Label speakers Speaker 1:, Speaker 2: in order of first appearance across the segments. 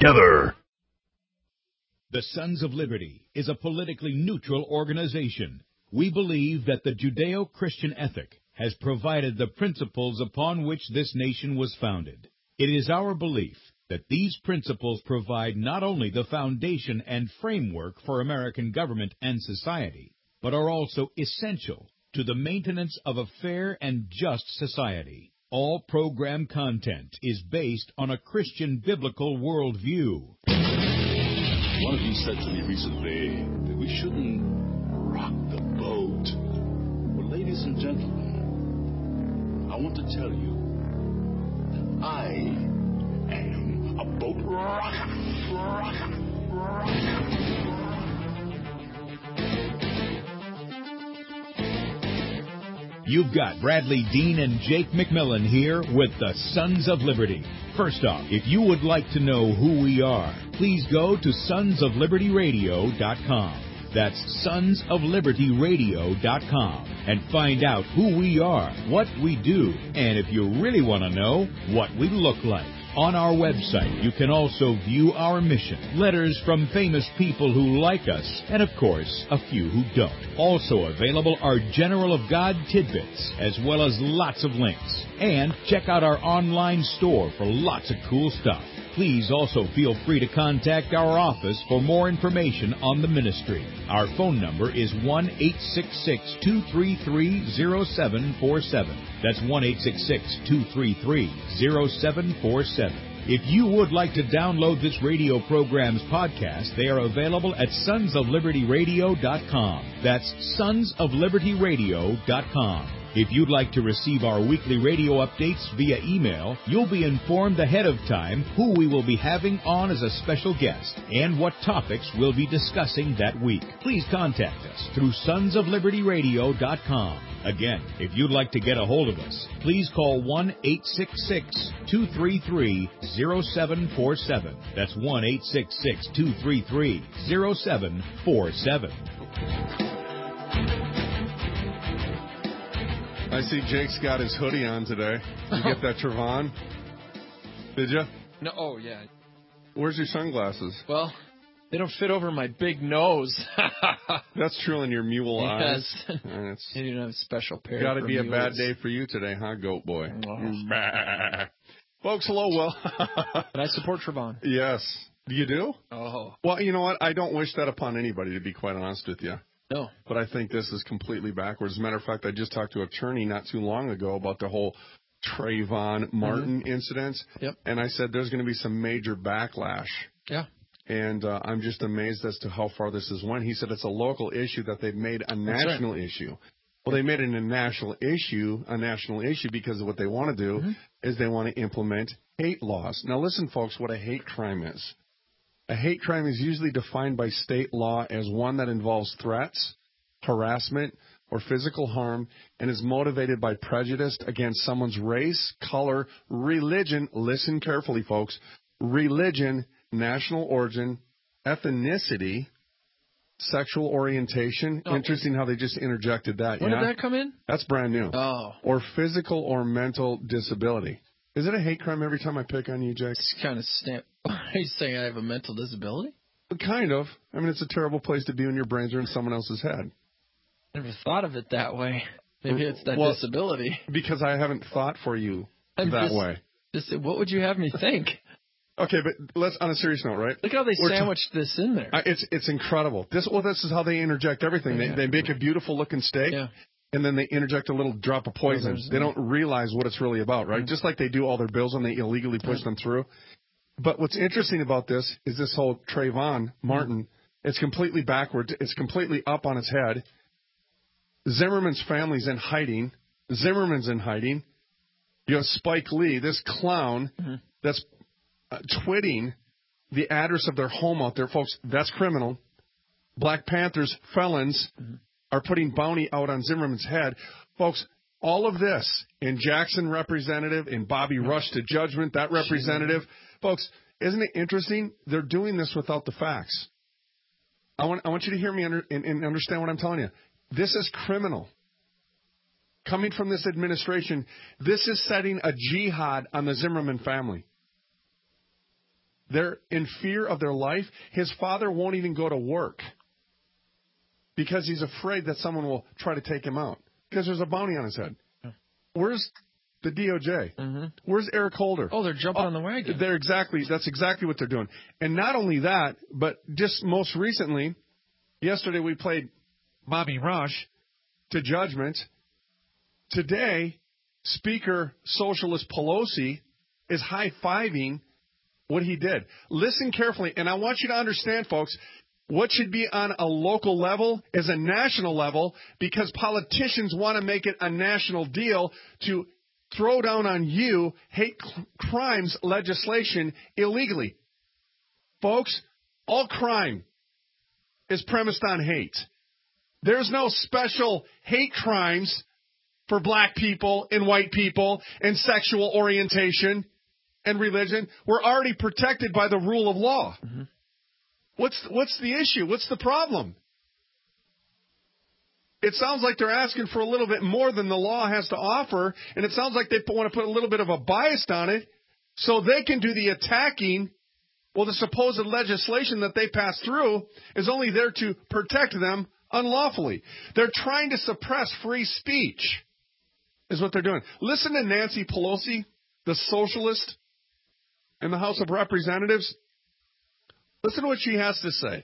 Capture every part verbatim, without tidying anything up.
Speaker 1: together.
Speaker 2: The Sons of Liberty is a politically neutral organization. We believe that the Judeo-Christian ethic has provided the principles upon which this nation was founded. It is our belief that these principles provide not only the foundation and framework for American government and society, but are also essential to the maintenance of a fair and just society. All program content is based on a Christian biblical worldview.
Speaker 3: One of you said to me recently that we shouldn't rock the boat. Well, ladies and gentlemen, I want to tell you that I am a boat rocker. Rocker. Rocker.
Speaker 2: You've got Bradley Dean and Jake McMillan here with the Sons of Liberty. First off, if you would like to know who we are, please go to sons of liberty radio dot com. That's sons of liberty radio dot com and find out who we are, what we do, and if you really want to know, what we look like. On our website, you can also view our mission, letters from famous people who like us, and of course, a few who don't. Also available are General of God tidbits, as well as lots of links. And check out our online store for lots of cool stuff. Please also feel free to contact our office for more information on the ministry. Our phone number is one eight six six, two three three, zero seven four seven. That's one eight six six, two three three, zero seven four seven. If you would like to download this radio program's podcast, they are available at sons of liberty radio dot com. That's sons of liberty radio dot com. If you'd like to receive our weekly radio updates via email, you'll be informed ahead of time who we will be having on as a special guest and what topics we'll be discussing that week. Please contact us through sons of liberty radio dot com. Again, if you'd like to get a hold of us, please call one eight six six, two three three, zero seven four seven. That's one eight six six, two three three, zero seven four seven.
Speaker 4: I see Jake's got his hoodie on today. Did you get that, Trevon? Did you?
Speaker 5: No. Oh, yeah.
Speaker 4: Where's your sunglasses?
Speaker 5: Well, they don't fit over my big nose.
Speaker 4: That's true in your mule
Speaker 5: yes.
Speaker 4: eyes. Yes.
Speaker 5: You don't have a special pair.
Speaker 4: Got to be
Speaker 5: mules.
Speaker 4: a bad day for you today, huh, goat boy?
Speaker 5: Oh.
Speaker 4: Folks, hello, Will.
Speaker 5: But I support Trevon.
Speaker 4: Yes. You do?
Speaker 5: Oh.
Speaker 4: Well, you know what? I don't wish that upon anybody, to be quite honest with you.
Speaker 5: No.
Speaker 4: But I think this is completely backwards. As a matter of fact, I just talked to an attorney not too long ago about the whole Trayvon Martin mm-hmm. incident.
Speaker 5: Yep.
Speaker 4: And I said there's going to be some major backlash.
Speaker 5: Yeah.
Speaker 4: And uh, I'm just amazed as to how far this has went. He said it's a local issue that they've made a national right. issue. Well, they made it a national issue, a national issue because of what they want to do mm-hmm. is they want to implement hate laws. Now, listen, folks, what a hate crime is. A hate crime is usually defined by state law as one that involves threats, harassment, or physical harm and is motivated by prejudice against someone's race, color, religion, listen carefully, folks, religion, national origin, ethnicity, sexual orientation. Oh. Interesting how they just interjected that.
Speaker 5: When
Speaker 4: yeah?
Speaker 5: did that come in?
Speaker 4: That's brand new.
Speaker 5: Oh.
Speaker 4: Or physical or mental disability. Is it a hate crime every time I pick on you, Jake?
Speaker 5: It's kind of stamp. Are you saying I have a mental disability?
Speaker 4: Kind of. I mean, it's a terrible place to be when your brains are in someone else's head.
Speaker 5: Never thought of it that way. Maybe it's that
Speaker 4: well,
Speaker 5: disability.
Speaker 4: Because I haven't thought for you
Speaker 5: I'm
Speaker 4: that
Speaker 5: just,
Speaker 4: way.
Speaker 5: Just, what would you have me think?
Speaker 4: Okay, but let's on a serious note, right?
Speaker 5: Look how they
Speaker 4: We're
Speaker 5: sandwiched t- this in there.
Speaker 4: Uh, it's it's incredible. This well, this is how they interject everything.
Speaker 5: Yeah.
Speaker 4: They they make a beautiful looking steak.
Speaker 5: Yeah.
Speaker 4: And then they interject a little drop of poison.
Speaker 5: Oh,
Speaker 4: they don't realize what it's really about, right? Mm-hmm. Just like they do all their bills when they illegally push them through. But what's interesting about this is this whole Trayvon Martin, mm-hmm. it's completely backwards. It's completely up on its head. Zimmerman's family's in hiding. Zimmerman's in hiding. You have Spike Lee, this clown mm-hmm. that's uh, twitting the address of their home out there. Folks, that's criminal. Black Panthers, felons, mm-hmm. are putting bounty out on Zimmerman's head. Folks, all of this in Jackson representative, in Bobby Rush to judgment, that representative. Folks, isn't it interesting? They're doing this without the facts. I want I want you to hear me under, and, and understand what I'm telling you. This is criminal. Coming from this administration, this is setting a jihad on the Zimmerman family. they're in fear of their life. His father won't even go to work because he's afraid that someone will try to take him out because there's a bounty on his head. Where's the D O J?
Speaker 5: Mm-hmm.
Speaker 4: Where's Eric Holder?
Speaker 5: Oh, they're jumping
Speaker 4: oh,
Speaker 5: on the wagon.
Speaker 4: They're exactly, that's exactly what they're doing. And not only that, but just most recently, yesterday we played Bobby Rush to judgment. Today, Speaker Socialist Pelosi is high-fiving what he did. Listen carefully, and I want you to understand, folks, what should be on a local level is a national level because politicians want to make it a national deal to throw down on you hate crimes legislation illegally. Folks, all crime is premised on hate. There's no special hate crimes for black people and white people and sexual orientation and religion. We're already protected by the rule of law. Mm-hmm. What's what's the issue? What's the problem? It sounds like they're asking for a little bit more than the law has to offer, and it sounds like they want to put a little bit of a bias on it so they can do the attacking. Well, the supposed legislation that they pass through is only there to protect them unlawfully. They're trying to suppress free speech, is what they're doing. Listen to Nancy Pelosi, the socialist in the House of Representatives. Listen to what she has to say.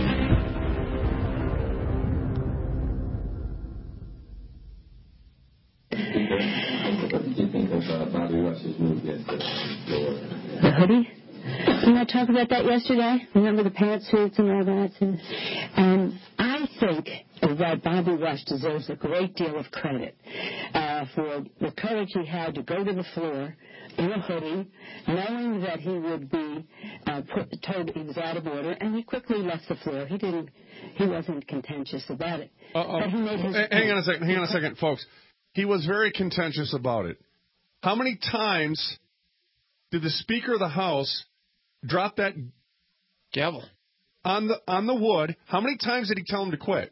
Speaker 1: The hoodie? Didn't I talk about that yesterday? Remember the pantsuits and all that? Um, I think that Bobby Rush deserves a great deal of credit uh, for the courage he had to go to the floor in a hoodie, knowing that he would be uh, put, told he was out of order, and he quickly left the floor. He didn't. He wasn't contentious about it.
Speaker 4: Uh-oh.
Speaker 1: But he made his
Speaker 4: hang on a second. Hang on a second, folks. He was very contentious about it. How many times did the Speaker of the House drop that
Speaker 5: gavel
Speaker 4: on the on the wood? How many times did he tell him to quit?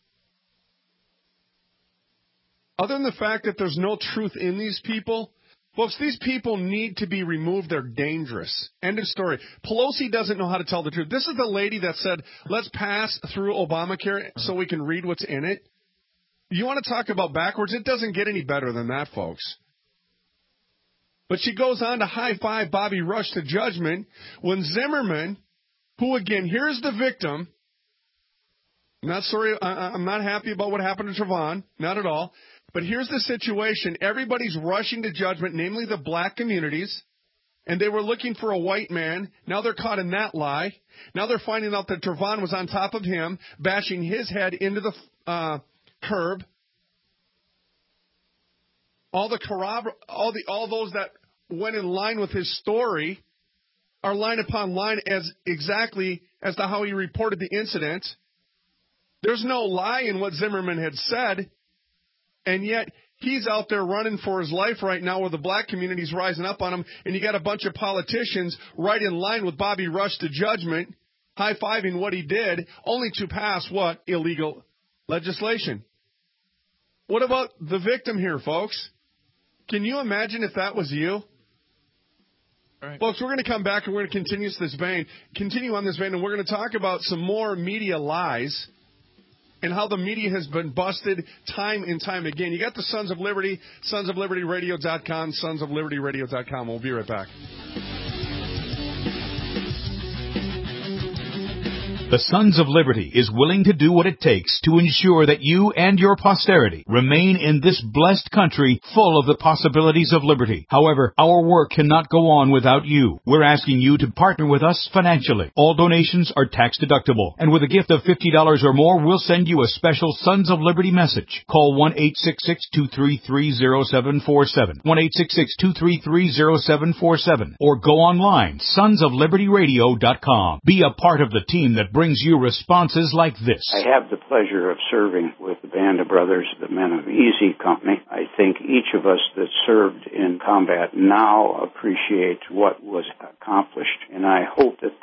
Speaker 4: Other than the fact that there's no truth in these people, folks, these people need to be removed. They're dangerous. End of story. Pelosi doesn't know how to tell the truth. This is the lady that said, let's pass through Obamacare so we can read what's in it. You want to talk about backwards? It doesn't get any better than that, folks. But she goes on to high-five Bobby Rush to judgment when Zimmerman, who, again, here's the victim. I'm not sorry. I'm not happy about what happened to Trayvon. Not at all. But here's the situation. Everybody's rushing to judgment, namely the black communities, and they were looking for a white man. Now they're caught in that lie. Now they're finding out that Trayvon was on top of him, bashing his head into the uh, curb. All the corrobor- all the all those that went in line with his story are line upon line as exactly as to how he reported the incident. There's no lie in what Zimmerman had said, and yet he's out there running for his life right now where the black community's rising up on him, and you got a bunch of politicians right in line with Bobby Rush to judgment, high-fiving what he did, only to pass what? Illegal legislation. What about the victim here, folks? Can you imagine if that was you? Right. Folks, we're going to come back and we're going to continue this vein, continue on this vein, and we're going to talk about some more media lies and how the media has been busted time and time again. You got the Sons of Liberty, sons of liberty radio dot com, sons of liberty radio dot com. We'll be right back.
Speaker 2: The Sons of Liberty is willing to do what it takes to ensure that you and your posterity remain in this blessed country full of the possibilities of liberty. However, our work cannot go on without you. We're asking you to partner with us financially. All donations are tax deductible, and with a gift of fifty dollars or more, we'll send you a special Sons of Liberty message. Call one eight six six, two three three, zero seven four seven, one eight six six, two three three, zero seven four seven, or go online, sons of liberty radio dot com. Be a part of the team that brings you responses like this.
Speaker 6: I have the pleasure of serving with the Band of Brothers, the Men of Easy Company. I think each of us that served in combat now appreciate what was accomplished, and I hope that this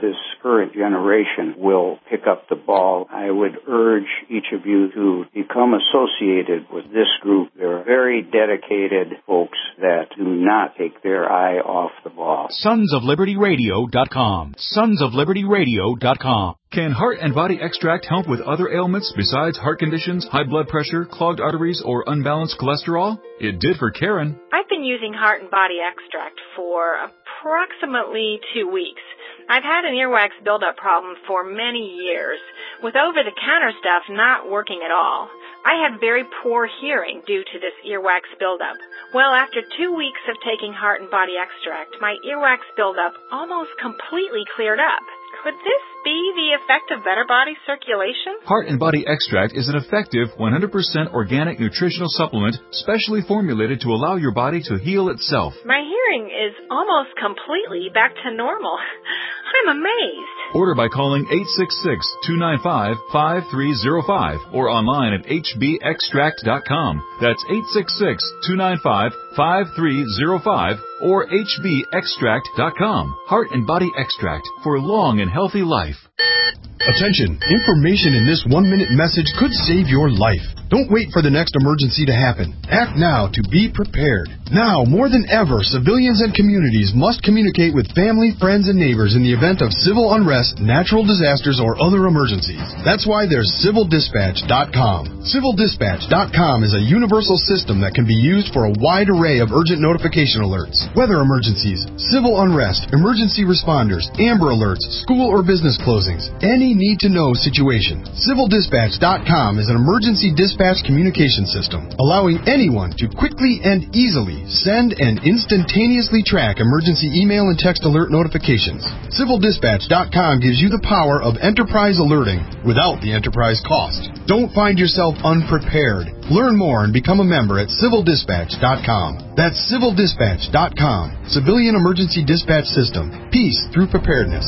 Speaker 6: current generation will pick up the ball. I would urge each of you to become associated with this group. They're very dedicated folks that do not take their eye off the ball.
Speaker 2: Sons of Liberty Radio dot com. Sons of Liberty Radio dot com. Can Heart and Body Extract help with other ailments besides heart conditions, high blood pressure, clogged arteries, or unbalanced cholesterol? It did for Karen.
Speaker 7: I've been using Heart and Body Extract for approximately two weeks. I've had an earwax buildup problem for many years, with over-the-counter stuff not working at all. I have very poor hearing due to this earwax buildup. Well, after two weeks of taking Heart and Body Extract, my earwax buildup almost completely cleared up. Could this be the effect of better body circulation?
Speaker 8: Heart and Body Extract is an effective one hundred percent organic nutritional supplement specially formulated to allow your body to heal itself.
Speaker 7: My hearing is almost completely back to normal. I'm amazed.
Speaker 8: Order by calling eight six six, two nine five, five three zero five or online at h b extract dot com. That's eight six six, two nine five, five three zero five or h b extract dot com. Heart and Body Extract for a long and healthy life.
Speaker 9: Attention! Information in this one-minute message could save your life. Don't wait for the next emergency to happen. Act now to be prepared. Now, more than ever, civilians and communities must communicate with family, friends, and neighbors in the event of civil unrest, natural disasters, or other emergencies. That's why there's civil dispatch dot com. civil dispatch dot com is a universal system that can be used for a wide array of urgent notification alerts. Weather emergencies, civil unrest, emergency responders, Amber Alerts, school or business closings, any need-to-know situation. civil dispatch dot com is an emergency dispatch communication system, allowing anyone to quickly and easily send and instantaneously track emergency email and text alert notifications. civil dispatch dot com gives you the power of enterprise alerting without the enterprise cost. Don't find yourself unprepared. Learn more and become a member at civil dispatch dot com. That's civil dispatch dot com. Civilian Emergency Dispatch System. Peace through preparedness.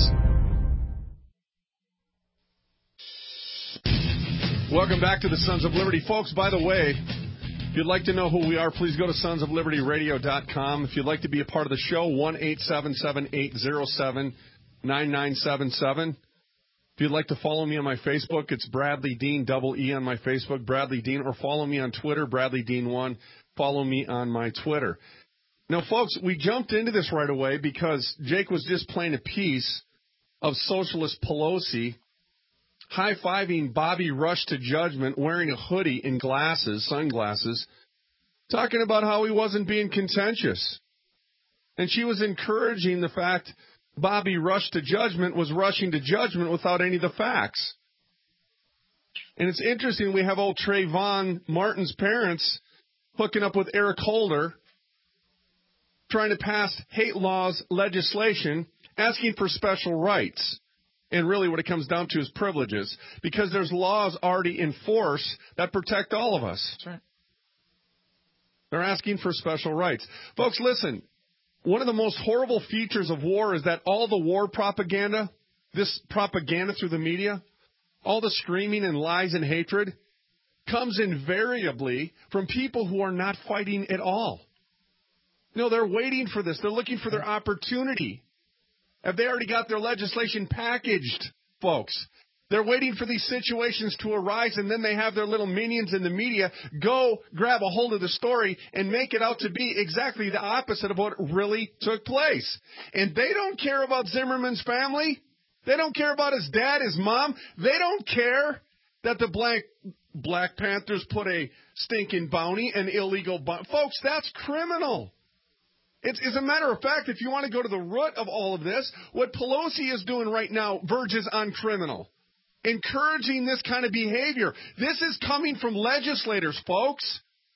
Speaker 4: Welcome back to the Sons of Liberty. Folks, by the way, if you'd like to know who we are, please go to sons of liberty radio dot com. If you'd like to be a part of the show, one eight seven seven, eight zero seven, nine nine seven seven. If you'd like to follow me on my Facebook, it's Bradley Dean, double E on my Facebook, Bradley Dean, or follow me on Twitter, Bradley Dean one. Follow me on my Twitter. Now, folks, we jumped into this right away because Jake was just playing a piece of Socialist Pelosi high-fiving Bobby Rush to judgment, wearing a hoodie and glasses, sunglasses, talking about how he wasn't being contentious. And she was encouraging the fact Bobby Rush to judgment was rushing to judgment without any of the facts. And it's interesting, we have old Trayvon Martin's parents hooking up with Eric Holder, trying to pass hate laws legislation, asking for special rights. And really what it comes down to is privileges, because there's laws already in force that protect all of us.
Speaker 5: That's right.
Speaker 4: They're asking for special rights. Folks, listen, one of the most horrible features of war is that all the war propaganda, this propaganda through the media, all the screaming and lies and hatred, comes invariably from people who are not fighting at all. No, they're waiting for this. They're looking for their opportunity. Have they already got their legislation packaged, folks? They're waiting for these situations to arise, and then they have their little minions in the media go grab a hold of the story and make it out to be exactly the opposite of what really took place. And they don't care about Zimmerman's family. They don't care about his dad, his mom. They don't care that the Black, Black Panthers put a stinking bounty, an illegal bounty. Folks, that's criminal. It's, as a matter of fact, if you want to go to the root of all of this, what Pelosi is doing right now verges on criminal. Encouraging this kind of behavior. This is coming from legislators, folks.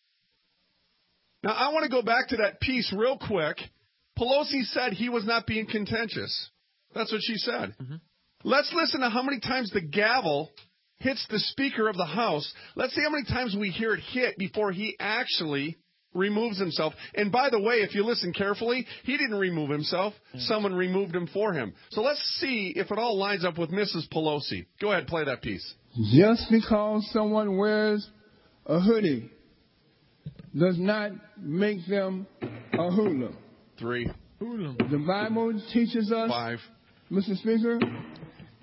Speaker 4: Now, I want to go back to that piece real quick. Pelosi said he was not being contentious. That's what she said. Mm-hmm. Let's listen to how many times the gavel hits the Speaker of the House. Let's see how many times we hear it hit before he actually removes himself. And by the way, if you listen carefully, he didn't remove himself. Someone removed him for him. So let's see if it all lines up with Missus Pelosi. Go ahead, play that piece.
Speaker 10: Just because someone wears a hoodie does not make them a hoodlum.
Speaker 4: Three.
Speaker 10: The Bible teaches us,
Speaker 4: Five.
Speaker 10: Mister Speaker,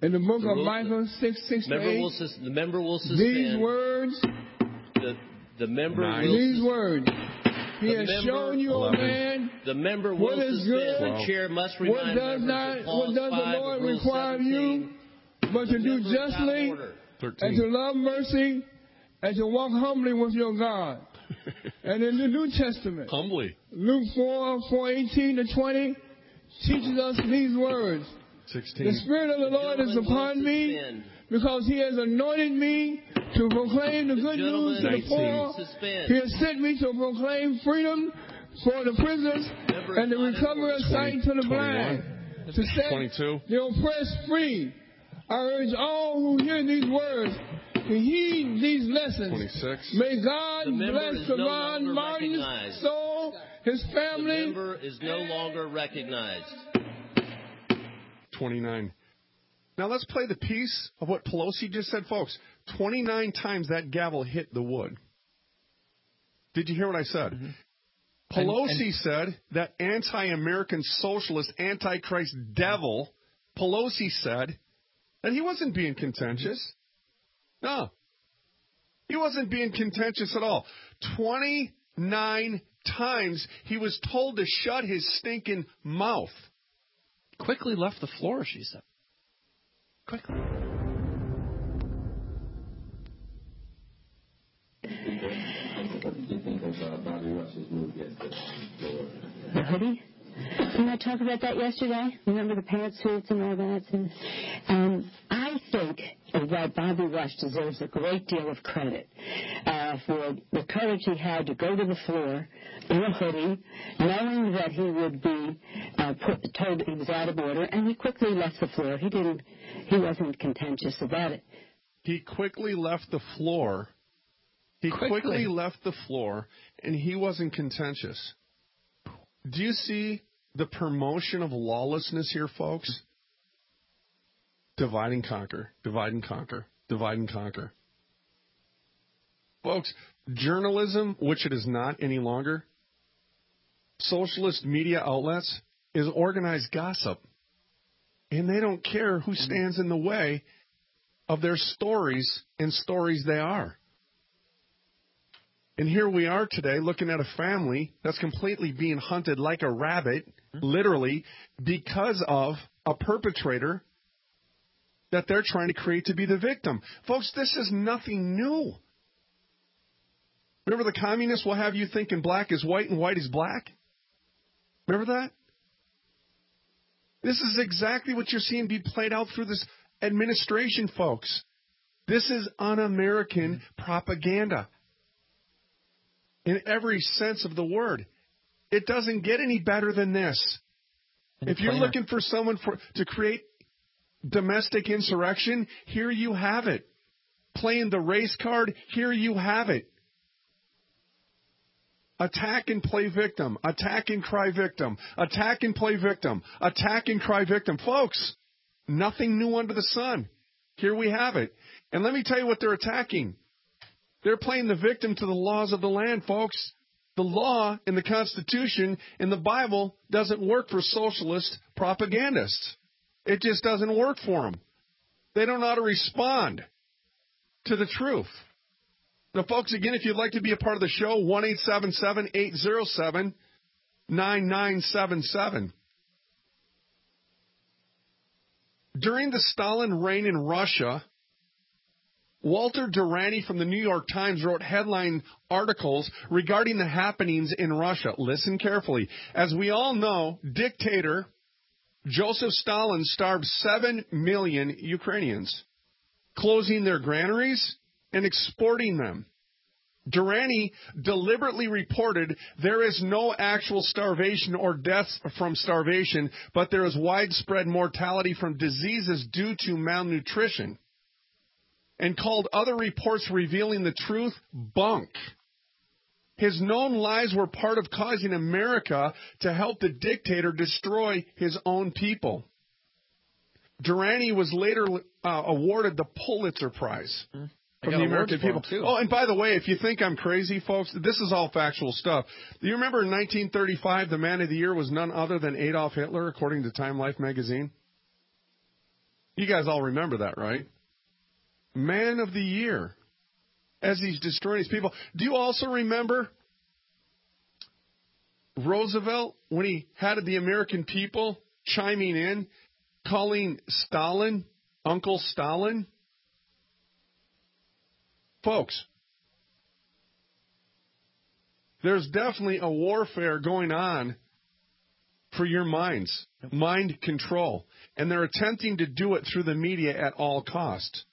Speaker 10: in the book
Speaker 11: The
Speaker 10: of
Speaker 11: rule-
Speaker 10: Micah six, six to
Speaker 11: Member
Speaker 10: eight,
Speaker 11: will sus- the member will suspend.
Speaker 10: these words,
Speaker 11: The, the member
Speaker 4: Nine.
Speaker 11: will
Speaker 10: these
Speaker 11: sus-
Speaker 10: words, he
Speaker 11: The
Speaker 10: has
Speaker 11: member-
Speaker 10: shown you, O
Speaker 4: eleven.
Speaker 10: man,
Speaker 11: The member
Speaker 10: what
Speaker 11: will
Speaker 10: is
Speaker 11: suspend.
Speaker 10: good,
Speaker 11: The chair must
Speaker 10: what
Speaker 11: remind
Speaker 10: does
Speaker 11: members
Speaker 10: not,
Speaker 11: of
Speaker 10: what
Speaker 11: clause
Speaker 10: does the
Speaker 11: five
Speaker 10: Lord
Speaker 11: of Rule
Speaker 10: require of you,
Speaker 11: seventeen.
Speaker 10: but to
Speaker 11: The
Speaker 10: do
Speaker 11: member is out of
Speaker 10: justly,
Speaker 11: order.
Speaker 10: and
Speaker 4: thirteen.
Speaker 10: to love mercy, and to walk humbly with your God. And in the New Testament,
Speaker 4: Humbly.
Speaker 10: Luke four, four eighteen to twenty, teaches us these words.
Speaker 4: sixteen.
Speaker 10: The Spirit of the Lord is
Speaker 11: gentleman will
Speaker 10: upon me,
Speaker 11: suspend.
Speaker 10: because he has anointed me to proclaim the good news to the
Speaker 11: gentleman
Speaker 10: poor.
Speaker 11: suspend.
Speaker 10: He has sent me to proclaim freedom for the prisoners
Speaker 11: Member
Speaker 10: and the
Speaker 11: is not in
Speaker 10: recovery of
Speaker 11: order.
Speaker 10: sight to the blind. To set
Speaker 4: twenty-two.
Speaker 10: the oppressed free. I urge all who hear these words to heed these lessons.
Speaker 4: twenty-six.
Speaker 10: May God
Speaker 11: The member
Speaker 10: bless
Speaker 11: is no
Speaker 10: Savon
Speaker 11: longer
Speaker 10: Martin's
Speaker 11: recognized.
Speaker 10: soul, his
Speaker 11: The
Speaker 10: family.
Speaker 11: member is no longer recognized.
Speaker 4: twenty-nine. Now let's play the piece of what Pelosi just said, folks. twenty-nine times that gavel hit the wood. Did you hear what I said?
Speaker 5: Mm-hmm.
Speaker 4: Pelosi
Speaker 5: And- and-
Speaker 4: said that anti-American socialist, antichrist devil, Pelosi said that he wasn't being contentious. No. He wasn't being contentious at all. twenty-nine times he was told to shut his stinking mouth.
Speaker 5: Quickly left the floor, she said. Quickly.
Speaker 1: The hoodie? Didn't I talk about that yesterday? Remember the pantsuits and all that? And, um, I think that Bobby Rush deserves a great deal of credit uh, for the courage he had to go to the floor in a hoodie, knowing that he would be uh, put, told he was out of order, and he quickly left the floor. He didn't. He wasn't contentious about it.
Speaker 4: He quickly left the floor. He quickly,
Speaker 5: Quickly.
Speaker 4: left the floor, and he wasn't contentious. Do you see the promotion of lawlessness here, folks? Divide and conquer, divide and conquer, divide and conquer. Folks, journalism, which it is not any longer, socialist media outlets, is organized gossip. And they don't care who stands in the way of their stories and stories they are. And here we are today looking at a family that's completely being hunted like a rabbit, literally, because of a perpetrator that they're trying to create to be the victim. Folks, this is nothing new. Remember the communists will have you thinking black is white and white is black? Remember that? This is exactly what you're seeing be played out through this administration, folks. This is un-American propaganda. In every sense of the word. It doesn't get any better than this. If you're looking for someone for, to create domestic insurrection, here you have it. Playing the race card, here you have it. Attack and play victim. Attack and cry victim. Attack and play victim. Attack and cry victim. Folks, nothing new under the sun. Here we have it. And let me tell you what they're attacking. They're playing the victim to the laws of the land, folks. The law in the Constitution in the Bible doesn't work for socialist propagandists. It just doesn't work for them. They don't know how to respond to the truth. Now, folks, again, if you'd like to be a part of the show, one eight seven seven, eight zero seven, nine nine seven seven. During the Stalin reign in Russia, Walter Durante from the New York Times wrote headline articles regarding the happenings in Russia. Listen carefully. As we all know, dictator Joseph Stalin starved seven million Ukrainians, closing their granaries and exporting them. Durante deliberately reported there is no actual starvation or deaths from starvation, but there is widespread mortality from diseases due to malnutrition, and called other reports revealing the truth bunk. His known lies were part of causing America to help the dictator destroy his own people. Durante was later uh, awarded the Pulitzer Prize
Speaker 5: Hmm.
Speaker 4: from the American people. Oh, and by the way, if you think I'm crazy, folks, this is all factual stuff. Do you remember in nineteen thirty-five, the man of the year was none other than Adolf Hitler, according to Time Life magazine? You guys all remember that, right? Man of the Year. As he's destroying these people. Do you also remember Roosevelt when he had the American people chiming in, calling Stalin Uncle Stalin? Folks, there's definitely a warfare going on for your minds, mind control. And they're attempting to do it through the media at all costs.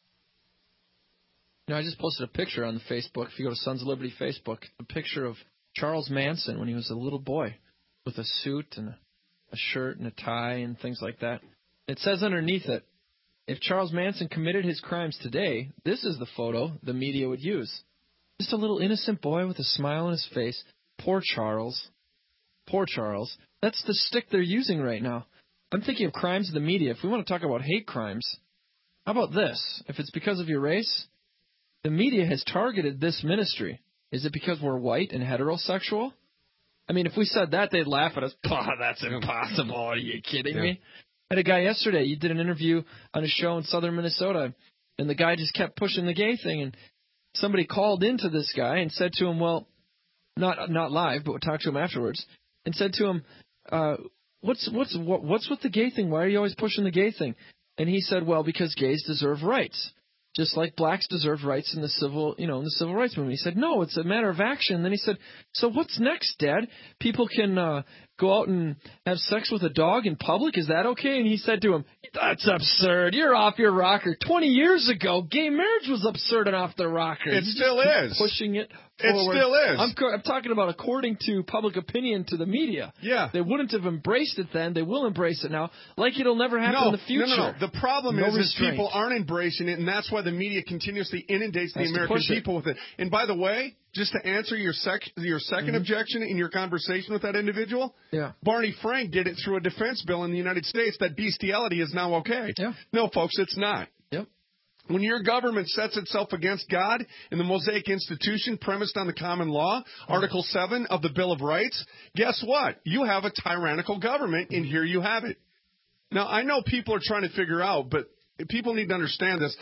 Speaker 5: You know, I just posted a picture on the Facebook, if you go to Sons of Liberty Facebook, a picture of Charles Manson when he was a little boy with a suit and a shirt and a tie and things like that. It says underneath it, if Charles Manson committed his crimes today, this is the photo the media would use. Just a little innocent boy with a smile on his face. Poor Charles. Poor Charles. That's the stick they're using right now. I'm thinking of crimes of the media. If we want to talk about hate crimes, how about this? If it's because of your race, the media has targeted this ministry. Is it because we're white and heterosexual? I mean, if we said that, they'd laugh at us. Oh, that's impossible. Are you kidding yeah. me? I had a guy yesterday. You did an interview on a show in southern Minnesota, and the guy just kept pushing the gay thing. And somebody called into this guy and said to him, well, not not live, but talked to him afterwards, and said to him, uh, what's what's what, what's with the gay thing? Why are you always pushing the gay thing? And he said, well, because gays deserve rights, just like blacks deserve rights in the civil, you know, in the civil rights movement. He said, no, it's a matter of action. Then he said, so what's next, Dad? People can uh, go out and have sex with a dog in public. Is that okay? And he said to him, that's absurd. You're off your rocker. Twenty years ago, gay marriage was absurd and off the rocker.
Speaker 4: It
Speaker 5: He's
Speaker 4: still is.
Speaker 5: Pushing it
Speaker 4: It
Speaker 5: forward.
Speaker 4: still is.
Speaker 5: I'm, I'm talking about according to public opinion to the media.
Speaker 4: Yeah.
Speaker 5: They wouldn't have embraced it then. They will embrace it now, like it'll never happen
Speaker 4: no,
Speaker 5: in the future.
Speaker 4: No, no, no. The problem
Speaker 5: no
Speaker 4: is, is
Speaker 5: restraint.
Speaker 4: people aren't embracing it, and that's why the media continuously inundates the
Speaker 5: Has to
Speaker 4: American
Speaker 5: push it.
Speaker 4: people with it. And by the way, just to answer your sec- your second
Speaker 5: Mm-hmm.
Speaker 4: objection in your conversation with that individual,
Speaker 5: yeah.
Speaker 4: Barney Frank did it through a defense bill in the United States that bestiality is now okay.
Speaker 5: Yeah.
Speaker 4: No, folks, it's not.
Speaker 5: Yep.
Speaker 4: When your government sets itself against God and the Mosaic Institution premised on the common law, Article seven of the Bill of Rights, guess what? You have a tyrannical government, and here you have it. Now, I know people are trying to figure out, but people need to understand this.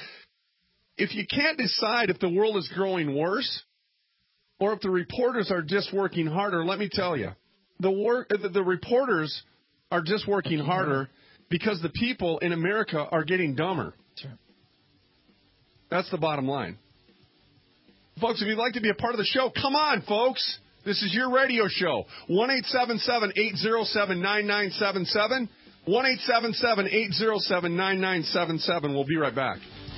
Speaker 4: If you can't decide if the world is growing worse or if the reporters are just working harder, let me tell you, the, work, the, the reporters are just working harder because the people in America are getting dumber. That's the bottom line. Folks, if you'd like to be a part of the show, come on, folks. This is your radio show. one eight seven seven, eight zero seven, nine nine seven seven. one eight seven seven, eight zero seven, nine nine seven seven. We'll be right back.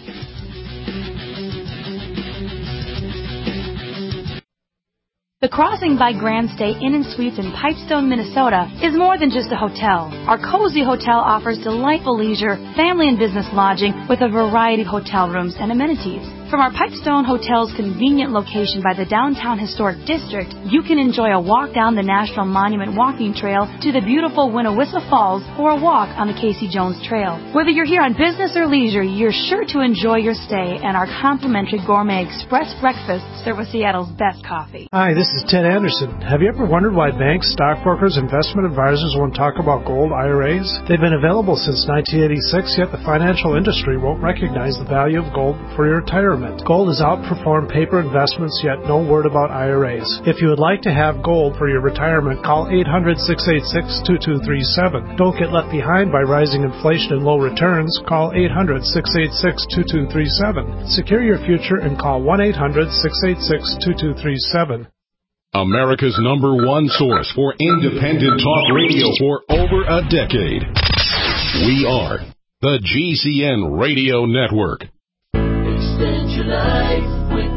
Speaker 12: The Crossing by Grand Stay Inn and Suites in Pipestone, Minnesota is more than just a hotel. Our cozy hotel offers delightful leisure, family and business lodging with a variety of hotel rooms and amenities. From our Pipestone Hotel's convenient location by the downtown historic district, you can enjoy a walk down the National Monument Walking Trail to the beautiful Winnewissa Falls or a walk on the Casey Jones Trail. Whether you're here on business or leisure, you're sure to enjoy your stay and our complimentary gourmet express breakfast served with Seattle's best coffee.
Speaker 13: Hi, this is Ted Anderson. Have you ever wondered why banks, stockbrokers, investment advisors won't talk about gold I R As? They've been available since nineteen eighty-six, yet the financial industry won't recognize the value of gold for your retirement. Gold has outperformed paper investments, yet no word about I R As. If you would like to have gold for your retirement, call eight hundred, six eight six, two two three seven. Don't get left behind by rising inflation and low returns. Call eight hundred, six eight six, two two three seven. Secure your future and call one eight hundred, six eight six, two two three seven.
Speaker 14: America's number one source for independent talk radio for over a decade. We are the G C N Radio Network.
Speaker 15: Extend your life with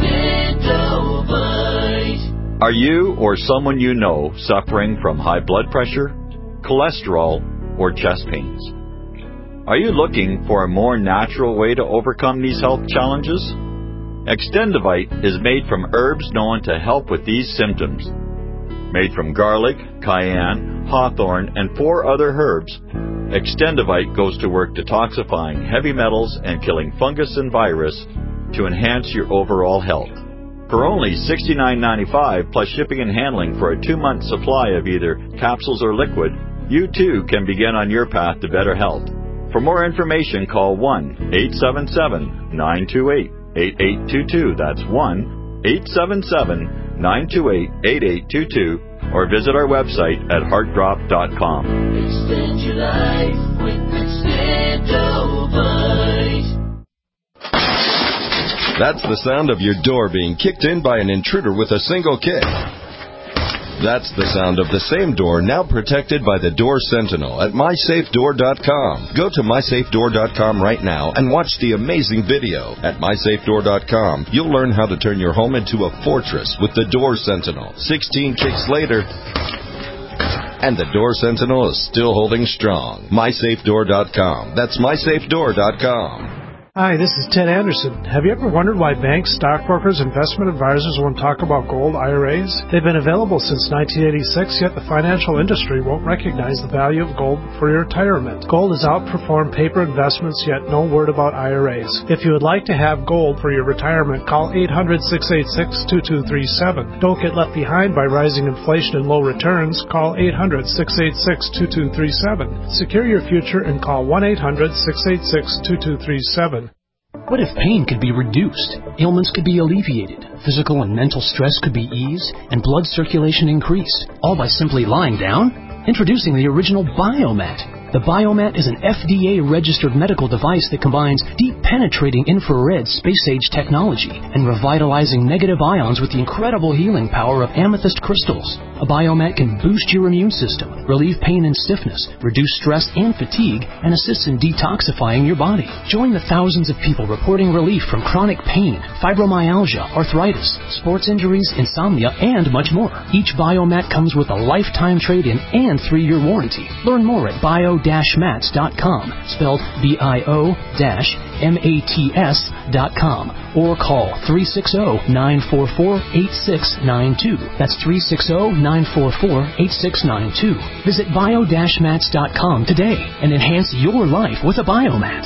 Speaker 15: Extendovite.
Speaker 16: Are you or someone you know suffering from high blood pressure, cholesterol, or chest pains? Are you looking for a more natural way to overcome these health challenges? Extendovite is made from herbs known to help with these symptoms. Made from garlic, cayenne, hawthorn, and four other herbs, Extendovite goes to work detoxifying heavy metals and killing fungus and virus to enhance your overall health. For only sixty-nine ninety-five plus shipping and handling for a two-month supply of either capsules or liquid, you too can begin on your path to better health. For more information, call one eight seven seven, nine two eight, eight eight two two. That's one eight seven seven, nine two eight, eight eight two two. Or visit our website at heart drop dot com.
Speaker 15: Extend your life with Extendovite.
Speaker 17: That's the sound of your door being kicked in by an intruder with a single kick. That's the sound of the same door now protected by the Door Sentinel at my safe door dot com. Go to my safe door dot com right now and watch the amazing video. At my safe door dot com, you'll learn how to turn your home into a fortress with the Door Sentinel. sixteen kicks later, and the Door Sentinel is still holding strong. my safe door dot com. That's my safe door dot com.
Speaker 13: Hi, this is Ted Anderson. Have you ever wondered why banks, stockbrokers, investment advisors won't talk about gold I R As? They've been available since nineteen eighty-six, yet the financial industry won't recognize the value of gold for your retirement. Gold has outperformed paper investments, yet no word about I R As. If you would like to have gold for your retirement, call eight hundred, six eight six, two two three seven. Don't get left behind by rising inflation and low returns. Call eight hundred, six eight six, two two three seven. Secure your future and call one eight hundred, six eight six, two two three seven.
Speaker 18: What if pain could be reduced, ailments could be alleviated, physical and mental stress could be eased, and blood circulation increased, all by simply lying down? Introducing the original Biomat. The Biomat is an F D A-registered medical device that combines deep penetrating infrared space-age technology and revitalizing negative ions with the incredible healing power of amethyst crystals. A Biomat can boost your immune system, relieve pain and stiffness, reduce stress and fatigue, and assist in detoxifying your body. Join the thousands of people reporting relief from chronic pain, fibromyalgia, arthritis, sports injuries, insomnia, and much more. Each Biomat comes with a lifetime trade-in and three-year warranty. Learn more at bio mats dot com, spelled B I O M A T S dot com, or call three six zero, nine four four, eight six nine two. That's three six zero, nine four four, eight six nine two. Visit bio mats dot com today and enhance your life with a Biomat.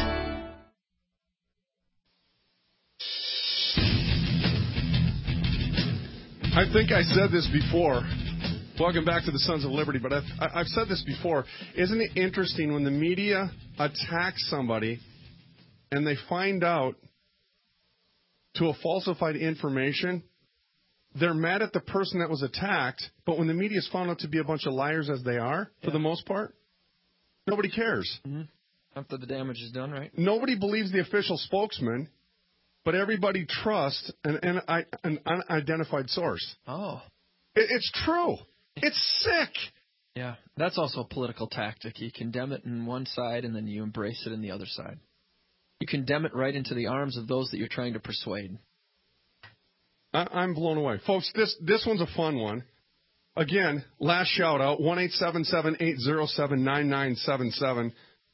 Speaker 4: I think I said this before. Welcome back to the Sons of Liberty, but I've, I've said this before. Isn't it interesting when the media attacks somebody and they find out to a falsified information, they're mad at the person that was attacked, but when the media's found out to be a bunch of liars as they are, for yeah. the most part, nobody cares.
Speaker 5: Mm-hmm. After the damage is done, right?
Speaker 4: Nobody believes the official spokesman, but everybody trusts an, an, an unidentified source.
Speaker 5: Oh.
Speaker 4: It, it's true. It's sick.
Speaker 5: Yeah, that's also a political tactic. You condemn it in one side, and then you embrace it in the other side. You condemn it right into the arms of those that you're trying to persuade.
Speaker 4: I, I'm blown away. Folks, this, this one's a fun one. Again, last shout-out, one eight seven seven, eight zero seven, nine nine seven seven.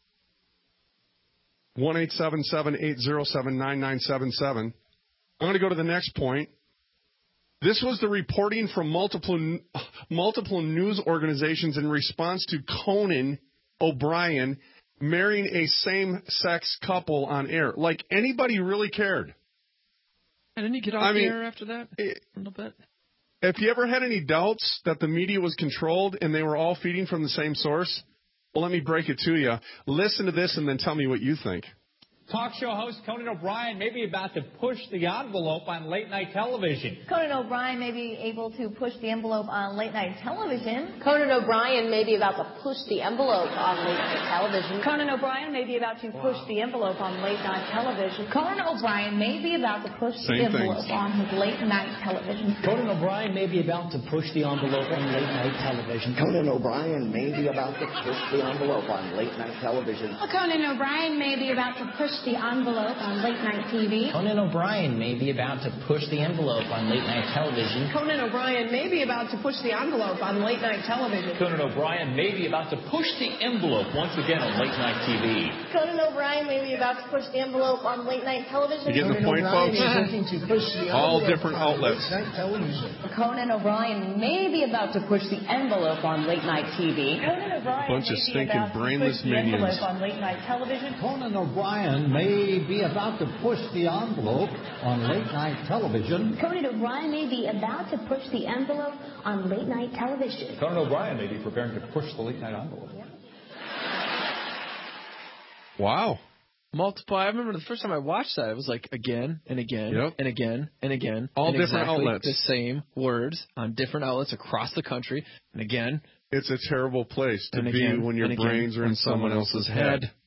Speaker 4: one eight seven seven, eight zero seven, nine nine seven seven. I'm going to go to the next point. This was the reporting from multiple multiple news organizations in response to Conan O'Brien marrying a same-sex couple on air. Like anybody really cared.
Speaker 5: And didn't he get off I the mean, air after that it, a little bit?
Speaker 4: If you ever had any doubts that the media was controlled and they were all feeding from the same source, well, let me break it to you. Listen to this and then tell me what you think.
Speaker 19: Talk show host Conan O'Brien may be about to push the envelope on late-night television.
Speaker 20: Conan O'Brien may be able to push the envelope on late-night television.
Speaker 21: Conan O'Brien may be about to push the envelope on late-night television.
Speaker 20: Conan O'Brien may be about to push wow. the envelope on late-night television. Conan O'Brien may be about to push Same the envelope things. on his late-night television.
Speaker 19: Conan O'Brien may be about to push the envelope on late-night television.
Speaker 22: Conan O'Brien may be about to push the envelope on late-night television.
Speaker 20: Conan O'Brien may be about to push the envelope on late-night T V.
Speaker 19: Conan O'Brien may be about to push the envelope on late-night television.
Speaker 21: Conan O'Brien may be about to push the envelope on late-night television.
Speaker 19: Conan O'Brien may be about to push the envelope once again on late-night T V.
Speaker 21: Conan O'Brien may be about to push the envelope on late-night television.
Speaker 4: You getting the point, folks? All different outlets.
Speaker 20: Conan O'Brien may be about to push the envelope on late-night T V. Conan O'Brien
Speaker 4: bunch of stinking brainless minions.
Speaker 20: On late-night television.
Speaker 19: Conan O'Brien may be about to push the envelope on late-night television.
Speaker 20: Conan O'Brien may be about to push the envelope on late-night television.
Speaker 19: Conan O'Brien may be preparing to push the late-night envelope.
Speaker 4: Wow.
Speaker 5: Multiply. I remember the first time I watched that, it was like again and again
Speaker 4: yep.
Speaker 5: and again and again.
Speaker 4: All
Speaker 5: and
Speaker 4: different
Speaker 5: exactly
Speaker 4: outlets.
Speaker 5: The same words on different outlets across the country. And again.
Speaker 4: It's a terrible place to
Speaker 5: and
Speaker 4: be
Speaker 5: again,
Speaker 4: when your
Speaker 5: and
Speaker 4: brains
Speaker 5: again,
Speaker 4: are in someone else's head.
Speaker 5: head.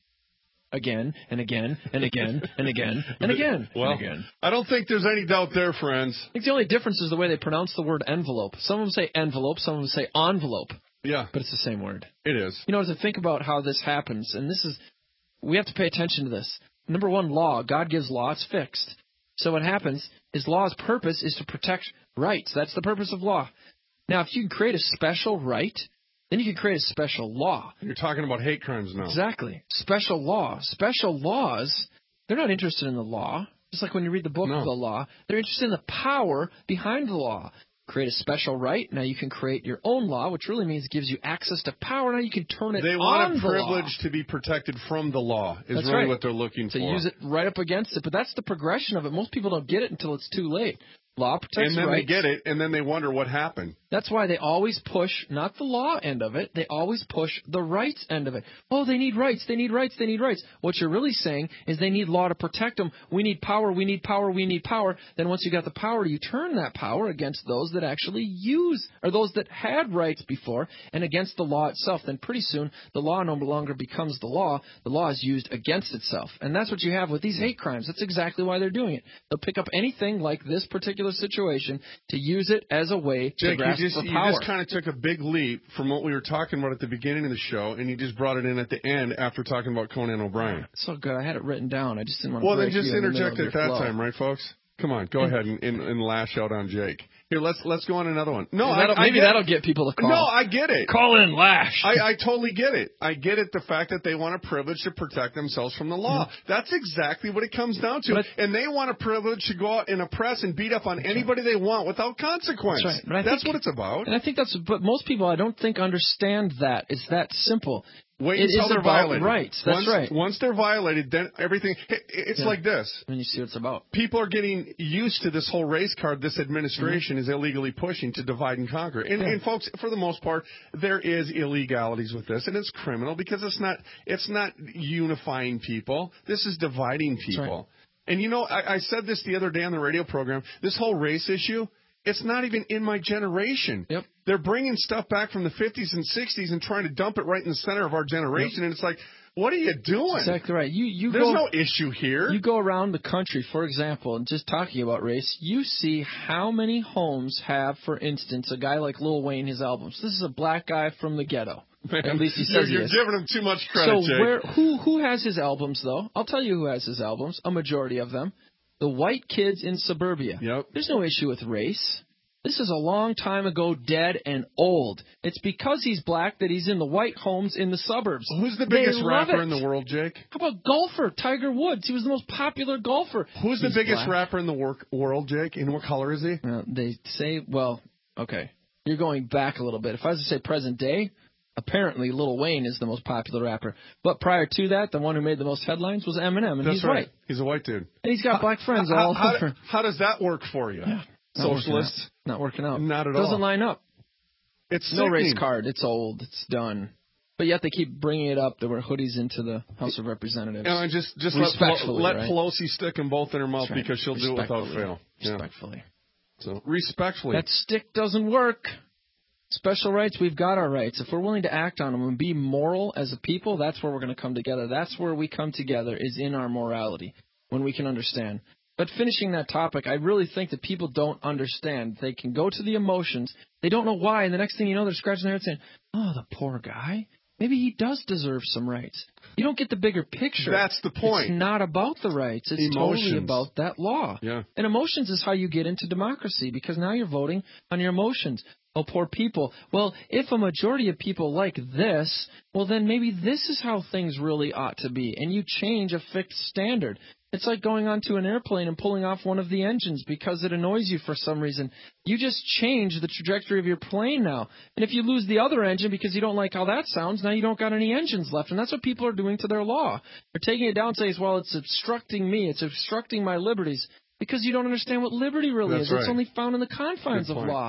Speaker 5: Again and again and again and again and again
Speaker 4: well,
Speaker 5: and again.
Speaker 4: I don't think there's any doubt there, friends.
Speaker 5: I think the only difference is the way they pronounce the word envelope. Some of them say envelope, some of them say envelope.
Speaker 4: Yeah.
Speaker 5: But it's the same word.
Speaker 4: It is.
Speaker 5: You know, as I think about how this happens, and this is, we have to pay attention to this. Number one, law. God gives law. It's fixed. So what happens is law's purpose is to protect rights. That's the purpose of law. Now, if you can create a special right, then you can create a special law.
Speaker 4: You're talking about hate crimes now.
Speaker 5: Exactly. Special law. Special laws, they're not interested in the law. Just like when you read the book
Speaker 4: no.
Speaker 5: of the law, they're interested in the power behind the law. Create a special right. Now you can create your own law, which really means it gives you access to power. Now you can turn it
Speaker 4: they
Speaker 5: on
Speaker 4: want a
Speaker 5: the
Speaker 4: privilege
Speaker 5: law.
Speaker 4: to be protected from the law is
Speaker 5: That's
Speaker 4: really
Speaker 5: right.
Speaker 4: what they're looking
Speaker 5: to
Speaker 4: for.
Speaker 5: To use it right up against it. But that's the progression of it. Most people don't get it until it's too late. Law protects
Speaker 4: And then
Speaker 5: rights.
Speaker 4: they get it, and then they wonder what happened.
Speaker 5: That's why they always push, not the law end of it, they always push the rights end of it. Oh, they need rights, they need rights, they need rights. What you're really saying is they need law to protect them. We need power, we need power, we need power. Then once you got the power, you turn that power against those that actually use, or those that had rights before, and against the law itself. Then pretty soon, the law no longer becomes the law. The law is used against itself. And that's what you have with these hate crimes. That's exactly why they're doing it. They'll pick up anything like this particular situation to use it as a way to
Speaker 4: Jake,
Speaker 5: grasp
Speaker 4: you just,
Speaker 5: for
Speaker 4: you
Speaker 5: power.
Speaker 4: just kind of took a big leap from what we were talking about at the beginning of the show, and you just brought it in at the end after talking about Conan O'Brien.
Speaker 5: It's so good. I had it written down. I just didn't want to
Speaker 4: Well,
Speaker 5: break
Speaker 4: then just
Speaker 5: you in the
Speaker 4: interject
Speaker 5: middle
Speaker 4: at
Speaker 5: of your
Speaker 4: that
Speaker 5: flow.
Speaker 4: time, right, folks? Come on, go ahead and, and, and lash out on Jake. Here, let's let's go on another one. No,
Speaker 5: Maybe
Speaker 4: I,
Speaker 5: that'll,
Speaker 4: I
Speaker 5: maybe
Speaker 4: get,
Speaker 5: that'll get people to call.
Speaker 4: No, I get it.
Speaker 5: Call in, lash.
Speaker 4: I, I totally get it. I get it. The fact that they want a privilege to protect themselves from the law. Mm-hmm. That's exactly what it comes down to.
Speaker 5: But,
Speaker 4: and they want a privilege to go out and oppress and beat up on anybody right. they want without consequence.
Speaker 5: That's, right. but I
Speaker 4: that's
Speaker 5: think,
Speaker 4: what it's about.
Speaker 5: And I think that's. But most people, I don't think, understand that. It's that simple.
Speaker 4: Wait
Speaker 5: it
Speaker 4: until
Speaker 5: is
Speaker 4: they're
Speaker 5: about
Speaker 4: violated.
Speaker 5: rights. That's
Speaker 4: once,
Speaker 5: right.
Speaker 4: Once they're violated, then everything. It's
Speaker 5: yeah.
Speaker 4: like this.
Speaker 5: When you see what it's about.
Speaker 4: People are getting used to this whole race card this administration mm-hmm. is illegally pushing to divide and conquer. And, yeah. and folks, for the most part, there is illegalities with this, and it's criminal because it's not it's not unifying people. This is dividing people. Right. And you know, I, I said this the other day on the radio program. This whole race issue. It's not even in my generation.
Speaker 5: Yep.
Speaker 4: They're bringing stuff back from the fifties and sixties and trying to dump it right in the center of our generation. Yep. And it's like, what are you doing?
Speaker 5: That's exactly right. You, you
Speaker 4: There's
Speaker 5: go,
Speaker 4: no issue here.
Speaker 5: You go around the country, for example, and just talking about race, you see how many homes have, for instance, a guy like Lil Wayne, his albums. This is a black guy from the ghetto.
Speaker 4: Man,
Speaker 5: at least he says
Speaker 4: you're,
Speaker 5: he
Speaker 4: you're
Speaker 5: is.
Speaker 4: giving him too much credit,
Speaker 5: so
Speaker 4: Jake.
Speaker 5: where, who, who has his albums, though? I'll tell you who has his albums, a majority of them. The white kids in suburbia.
Speaker 4: Yep.
Speaker 5: There's no issue with race. This is a long time ago, dead and old. It's because he's black that he's in the white homes in the suburbs.
Speaker 4: Who's the biggest
Speaker 5: they
Speaker 4: rapper
Speaker 5: love it.
Speaker 4: in the world, Jake?
Speaker 5: How about golfer Tiger Woods? He was the most popular golfer.
Speaker 4: Who's
Speaker 5: he's
Speaker 4: the biggest
Speaker 5: black.
Speaker 4: rapper in the work, world, Jake? And what color is he?
Speaker 5: Uh, they say, well, okay, you're going back a little bit. If I was to say present day, apparently Lil Wayne is the most popular rapper. But prior to that, the one who made the most headlines was Eminem, and
Speaker 4: That's
Speaker 5: he's
Speaker 4: right.
Speaker 5: white.
Speaker 4: He's a white dude.
Speaker 5: And he's got
Speaker 4: how,
Speaker 5: black friends
Speaker 4: how,
Speaker 5: all
Speaker 4: how,
Speaker 5: over.
Speaker 4: How, how does that work for you?
Speaker 5: Yeah.
Speaker 4: Socialists?
Speaker 5: Not working out.
Speaker 4: Not at
Speaker 5: Doesn't
Speaker 4: all.
Speaker 5: Doesn't line up.
Speaker 4: It's
Speaker 5: no
Speaker 4: sickening.
Speaker 5: race card. It's old. It's done. But yet they keep bringing it up. There were hoodies into the House of Representatives.
Speaker 4: And just just let,
Speaker 5: Respectfully,
Speaker 4: let
Speaker 5: right?
Speaker 4: Pelosi stick them both in her mouth
Speaker 5: right.
Speaker 4: because she'll do it without fail.
Speaker 5: Respectfully.
Speaker 4: Yeah. So respectfully.
Speaker 5: That stick doesn't work. Special rights, we've got our rights. If we're willing to act on them and be moral as a people, that's where we're going to come together. That's where we come together, is in our morality, when we can understand. But finishing that topic, I really think that people don't understand. They can go to the emotions. They don't know why, and the next thing you know, they're scratching their head saying, oh, the poor guy. Maybe he does deserve some rights. You don't get the bigger picture.
Speaker 4: That's the point.
Speaker 5: It's not about the rights. It's
Speaker 4: Emotions.
Speaker 5: totally about that law.
Speaker 4: Yeah.
Speaker 5: And emotions is how you get into democracy, because now you're voting on your emotions. Oh, poor people. Well, if a majority of people like this, well, then maybe this is how things really ought to be. And you change a fixed standard. It's like going onto an airplane and pulling off one of the engines because it annoys you for some reason. You just change the trajectory of your plane now. And if you lose the other engine because you don't like how that sounds, now you don't got any engines left. And that's what people are doing to their law. They're taking it down and saying, well, it's obstructing me. It's obstructing my liberties. Because you don't understand what liberty really
Speaker 4: That's
Speaker 5: is.
Speaker 4: right.
Speaker 5: It's only found in the confines of law.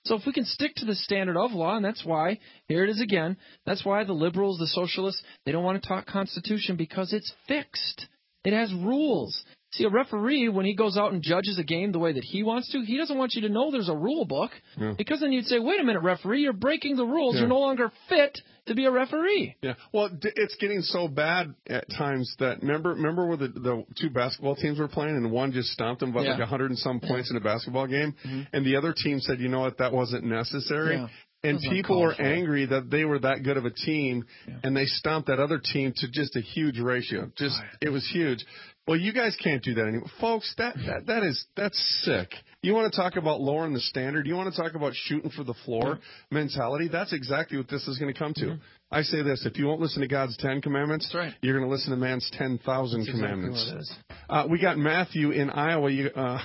Speaker 5: So if we can stick to the standard of law, and that's why, here it is again, that's why the liberals, the socialists, they don't want to talk Constitution because it's fixed. It has rules. See, a referee, when he goes out and judges a game the way that he wants to, he doesn't want you to know there's a rule book. Yeah. Because then you'd say, wait a minute, referee, you're breaking the rules. Yeah. You're no longer fit to be a referee.
Speaker 4: Yeah. Well, it's getting so bad at times that, remember remember where the, the two basketball teams were playing and one just stomped them by yeah. like one hundred and some points yeah. in a basketball game? Mm-hmm. And the other team said, you know what, that wasn't necessary. Yeah. And people were angry that they were that good of a team, yeah. and they stomped that other team to just a huge ratio. Just it was huge. Well, you guys can't do that anymore, folks. That that that is that's sick. You want to talk about lowering the standard? You want to talk about shooting for the floor yeah. mentality? That's exactly what this is going to come to. Mm-hmm. I say this: if you won't listen to God's Ten Commandments, that's right. you're going to listen to man's ten thousand commandments. Exactly what it is. Uh, we got Matthew in Iowa. You, uh,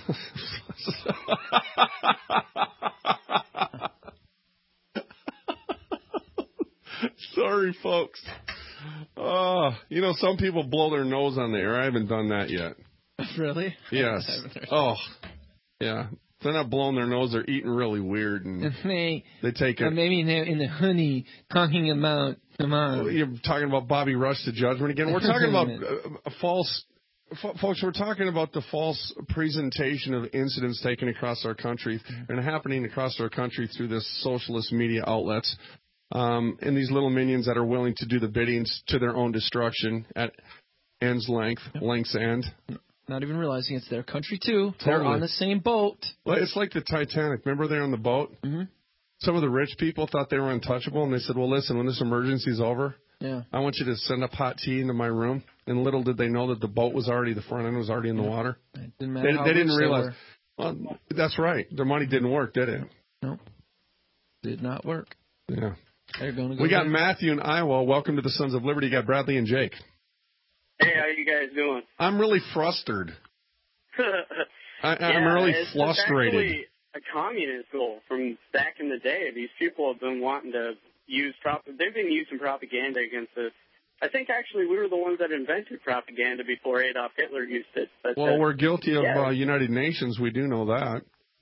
Speaker 4: Sorry, folks. Oh, you know, some people blow their nose on the air. I haven't done that yet.
Speaker 5: Really?
Speaker 4: Yes. Oh, yeah. They're not blowing their nose. They're eating really weird, and
Speaker 5: they
Speaker 4: they take it.
Speaker 5: Maybe they're in the honey talking about. Come on.
Speaker 4: You're talking about Bobby Rush to judgment again. We're talking about uh, false. F- folks, we're talking about the false presentation of incidents taken across our country mm-hmm. and happening across our country through this socialist media outlets. Um, and these little minions that are willing to do the biddings to their own destruction at end's length, yep. length's end.
Speaker 5: Not even realizing it's their country, too. Totally. They're on the same boat.
Speaker 4: Well, it's like the Titanic. Remember they're on the boat?
Speaker 5: Mm-hmm.
Speaker 4: Some of the rich people thought they were untouchable, and they said, well, listen, when this emergency's over,
Speaker 5: yeah.
Speaker 4: I want you to send up hot tea into my room. And little did they know that the boat was already, the front end was already in the water.
Speaker 5: It didn't matter
Speaker 4: they,
Speaker 5: how
Speaker 4: they didn't
Speaker 5: rich
Speaker 4: realize.
Speaker 5: They were.
Speaker 4: Well, that's right. Their money didn't work, did it?
Speaker 5: No. Did not work.
Speaker 4: Yeah.
Speaker 5: They're going to go
Speaker 4: we got
Speaker 5: back.
Speaker 4: Matthew in Iowa. Welcome to the Sons of Liberty. You got Bradley and Jake.
Speaker 3: Hey, how you guys doing?
Speaker 4: I'm really frustrated. I,
Speaker 3: yeah,
Speaker 4: I'm really
Speaker 3: it's,
Speaker 4: frustrated.
Speaker 3: It's actually a communist goal from back in the day. These people have been wanting to use prop. They've been using propaganda against us. I think actually we were the ones that invented propaganda before Adolf Hitler used it. But,
Speaker 4: well,
Speaker 3: uh,
Speaker 4: we're guilty of
Speaker 3: yeah.
Speaker 4: uh, United Nations. We do know that.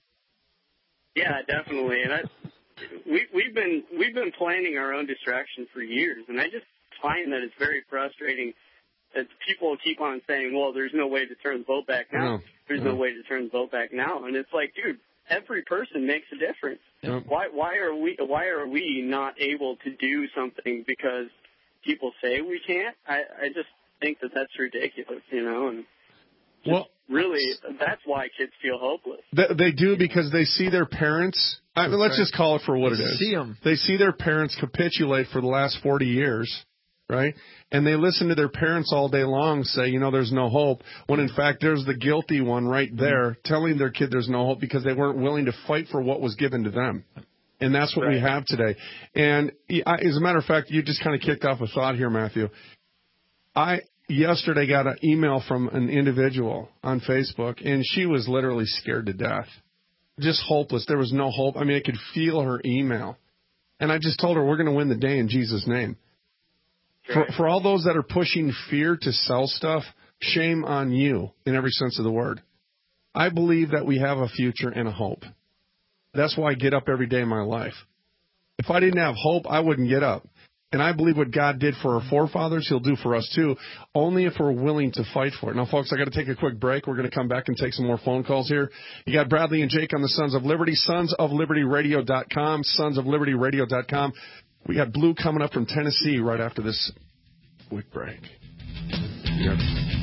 Speaker 3: Yeah, definitely. And I, we, we've been we've been planning our own destruction for years, and I just find that it's very frustrating that people keep on saying, "Well, there's no way to turn the vote back now.
Speaker 4: No.
Speaker 3: There's
Speaker 4: no.
Speaker 3: no way to turn the vote back now." And it's like, dude, every person makes a difference.
Speaker 4: Yep.
Speaker 3: Why why are we why are we not able to do something because people say we can't? I, I just think that that's ridiculous, you know. And
Speaker 4: well,
Speaker 3: really, that's why kids feel hopeless.
Speaker 4: They, they do because they see their parents. I mean, let's just call it for what it is.
Speaker 5: See them.
Speaker 4: They see their parents capitulate for the last forty years, right? And they listen to their parents all day long say, you know, there's no hope, when in fact there's the guilty one right there telling their kid there's no hope because they weren't willing to fight for what was given to them. And that's what right. we have today. And as a matter of fact, you just kind of kicked off a thought here, Matthew. I yesterday got an email from an individual on Facebook, and she was literally scared to death. Just hopeless. There was no hope. I mean, I could feel her email. And I just told her, we're going to win the day in Jesus' name. For, for all those that are pushing fear to sell stuff, shame on you in every sense of the word. I believe that we have a future and a hope. That's why I get up every day in my life. If I didn't have hope, I wouldn't get up. And I believe what God did for our forefathers, He'll do for us too, only if we're willing to fight for it. Now, folks, I got to take a quick break. We're going to come back and take some more phone calls here. You got Bradley and Jake on the Sons of Liberty, sons of liberty radio dot com, sons of liberty radio dot com. We got Blue coming up from Tennessee right after this quick break. Yep.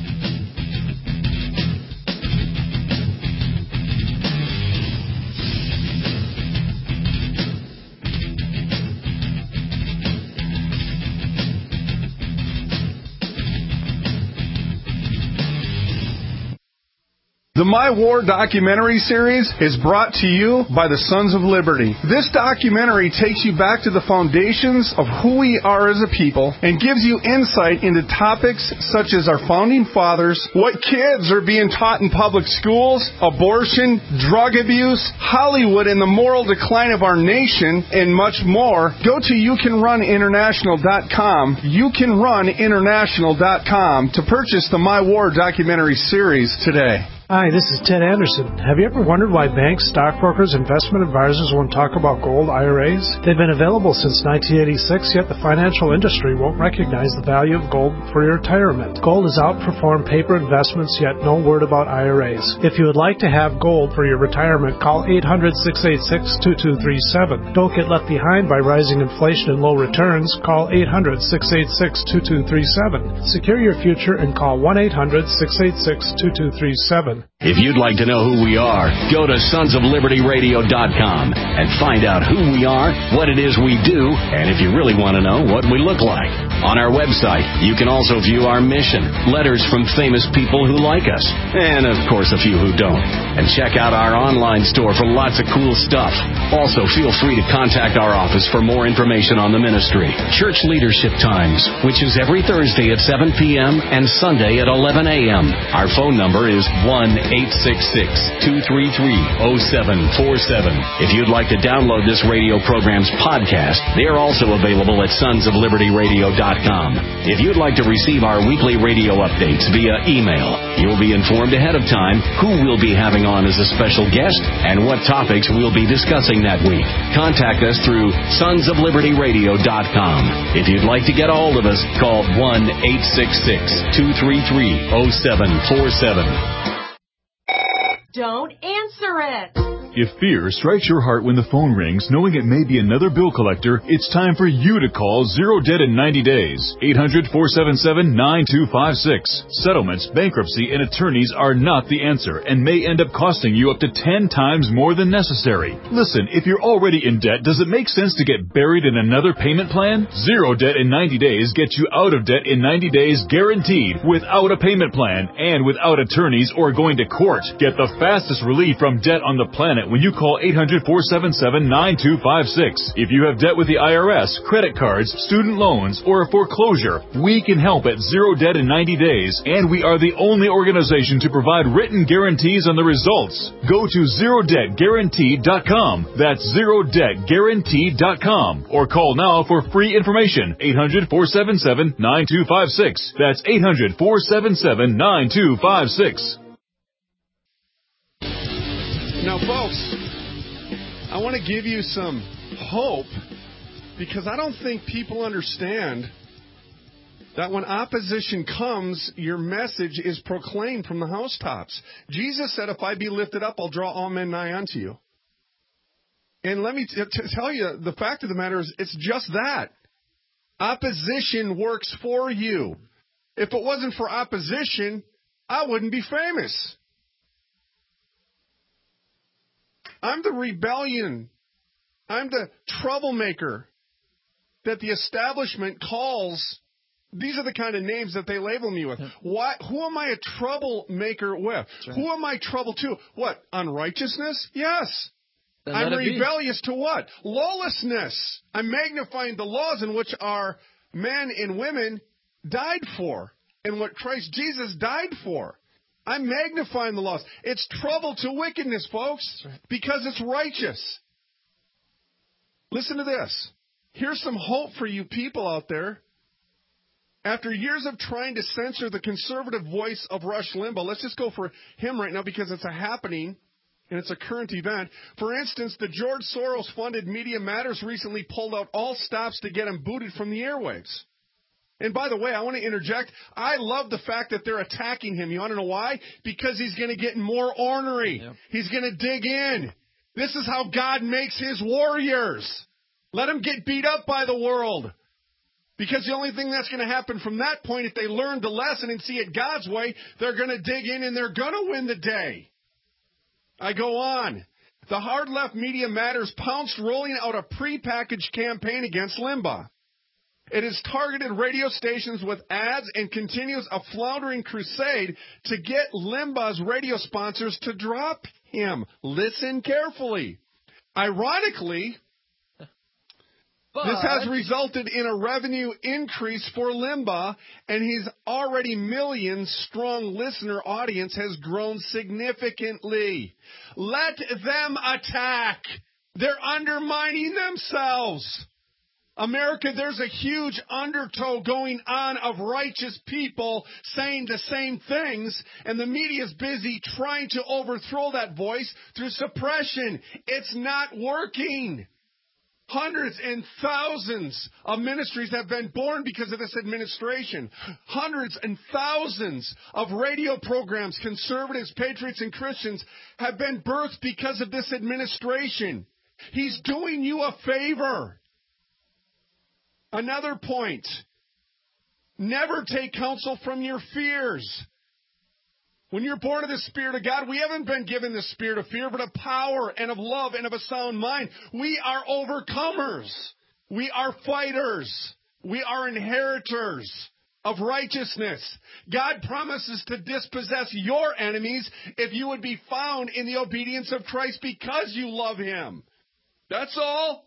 Speaker 4: The My War documentary series is brought to you by the Sons of Liberty. This documentary takes you back to the foundations of who we are as a people and gives you insight into topics such as our founding fathers, what kids are being taught in public schools, abortion, drug abuse, Hollywood and the moral decline of our nation, and much more. Go to you can run international dot com, you can run international dot com to purchase the My War documentary series today.
Speaker 13: Hi, this is Ted Anderson. Have you ever wondered why banks, stockbrokers, investment advisors won't talk about gold I R As? They've been available since nineteen eighty-six, yet the financial industry won't recognize the value of gold for your retirement. Gold has outperformed paper investments, yet no word about I R As. If you would like to have gold for your retirement, call eight hundred, six eight six, two two three seven. Don't get left behind by rising inflation and low returns. Call eight hundred, six eight six, two two three seven. Secure your future and call one eight hundred, six eight six, two two three seven.
Speaker 2: If you'd like to know who we are, go to sons of liberty radio dot com and find out who we are, what it is we do, and if you really want to know, what we look like. On our website, you can also view our mission, letters from famous people who like us, and of course a few who don't. And check out our online store for lots of cool stuff. Also, feel free to contact our office for more information on the ministry. Church Leadership Times, which is every Thursday at seven p.m. and Sunday at eleven a.m. Our phone number is one eight six six, two three three, zero seven four seven. If you'd like to download this radio program's podcast, they are also available at sons of liberty radio dot com. If you'd like to receive our weekly radio updates via email, you'll be informed ahead of time who we'll be having on as a special guest and what topics we'll be discussing that week. Contact us through sons of liberty radio dot com. If you'd like to get a hold of us, call one eight six six, two three three, zero seven four seven.
Speaker 6: Don't answer it.
Speaker 8: If fear strikes your heart when the phone rings, knowing it may be another bill collector, it's time for you to call Zero Debt in ninety days. eight hundred, four seven seven, nine two five six. Settlements, bankruptcy, and attorneys are not the answer and may end up costing you up to ten times more than necessary. Listen, if you're already in debt, does it make sense to get buried in another payment plan? Zero Debt in ninety days gets you out of debt in ninety days guaranteed, without a payment plan and without attorneys or going to court. Get the fastest relief from debt on the planet when you call eight hundred, four seven seven, nine two five six. If you have debt with the I R S, credit cards, student loans, or a foreclosure, we can help at Zero Debt in ninety days, and we are the only organization to provide written guarantees on the results. Go to zero debt guaranteed dot com. That's zero debt guaranteed dot com. Or call now for free information. eight hundred, four seven seven, nine two five six. That's eight hundred, four seven seven, nine two five six.
Speaker 4: Now, folks, I want to give you some hope because I don't think people understand that when opposition comes, your message is proclaimed from the housetops. Jesus said, if I be lifted up, I'll draw all men nigh unto you. And let me t- t- tell you, the fact of the matter is, it's just that. Opposition works for you. If it wasn't for opposition, I wouldn't be famous. I'm the rebellion. I'm the troublemaker that the establishment calls. These are the kind of names that they label me with. Why? Who am I a troublemaker with? Right. Who am I trouble to? What? Unrighteousness? Yes. Then I'm rebellious be. to what? Lawlessness. I'm magnifying the laws in which our men and women died for and what Christ Jesus died for. I'm magnifying the laws. It's trouble to wickedness, folks, because it's righteous. Listen to this. Here's some hope for you people out there. After years of trying to censor the conservative voice of Rush Limbaugh, let's just go for him right now because it's a happening and it's a current event. For instance, the George Soros-funded Media Matters recently pulled out all stops to get him booted from the airwaves. And by the way, I want to interject. I love the fact that they're attacking him. You want to know why? Because he's going to get more ornery. Yep. He's going to dig in. This is how God makes his warriors. Let them get beat up by the world. Because the only thing that's going to happen from that point, if they learn the lesson and see it God's way, they're going to dig in and they're going to win the day. I go on. The hard left Media Matters pounced, rolling out a prepackaged campaign against Limbaugh. It has targeted radio stations with ads and continues a floundering crusade to get Limbaugh's radio sponsors to drop him. Listen carefully. Ironically, but this has resulted in a revenue increase for Limbaugh, and his already million-strong listener audience has grown significantly. Let them attack. They're undermining themselves. America, there's a huge undertow going on of righteous people saying the same things, and the media is busy trying to overthrow that voice through suppression. It's not working. Hundreds and thousands of ministries have been born because of this administration. Hundreds and thousands of radio programs, conservatives, patriots, and Christians have been birthed because of this administration. He's doing you a favor. Another point, never take counsel from your fears. When you're born of the Spirit of God, we haven't been given the spirit of fear, but of power and of love and of a sound mind. We are overcomers. We are fighters. We are inheritors of righteousness. God promises to dispossess your enemies if you would be found in the obedience of Christ because you love Him. That's all.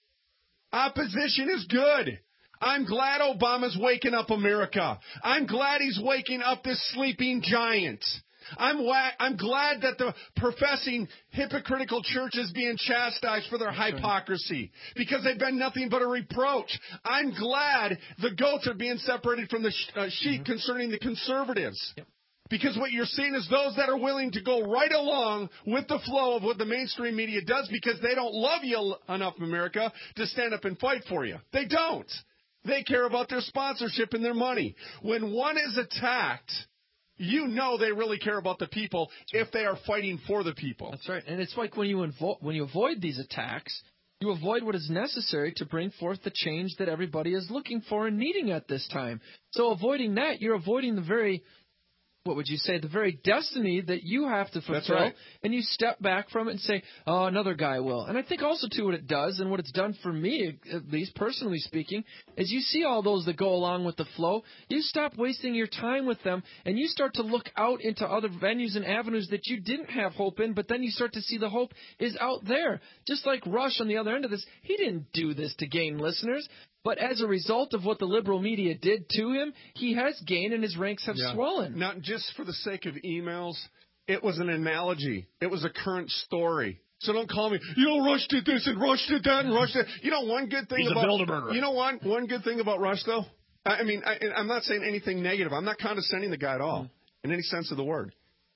Speaker 4: Opposition is good. I'm glad Obama's waking up America. I'm glad he's waking up this sleeping giant. I'm, wa- I'm glad that the professing hypocritical church is being chastised for their That's hypocrisy right. because they've been nothing but a reproach. I'm glad the goats are being separated from the sh- uh, sheep mm-hmm. concerning the conservatives. Yep. Because what you're seeing is those that are willing to go right along with the flow of what the mainstream media does because they don't love you enough, America, to stand up and fight for you. They don't. They care about their sponsorship and their money. When one is attacked, you know they really care about the people if they are fighting for the people.
Speaker 5: That's right. And it's like when you invo- when you avoid these attacks, you avoid what is necessary to bring forth the change that everybody is looking for and needing at this time. So avoiding that, you're avoiding the very... what would you say, the very destiny that you have to fulfill,
Speaker 4: That's right.
Speaker 5: and you step back from it and say, oh, another guy will. And I think also, too, what it does, and what it's done for me, at least personally speaking, is you see all those that go along with the flow, you stop wasting your time with them, and you start to look out into other venues and avenues that you didn't have hope in, but then you start to see the hope is out there. Just like Rush on the other end of this, he didn't do this to gain listeners. But as a result of what the liberal media did to him, he has gained and his ranks have
Speaker 4: yeah.
Speaker 5: swollen.
Speaker 4: Not just for the sake of emails. It was an analogy. It was a current story. So don't call me, you know, Rush did this and Rush did that and Rush did. You know, one good thing
Speaker 5: He's
Speaker 4: about
Speaker 5: a Bilderberger.
Speaker 4: You know one one good thing about Rush though. I mean, I, I'm not saying anything negative. I'm not condescending the guy at all, mm. in any sense of the word.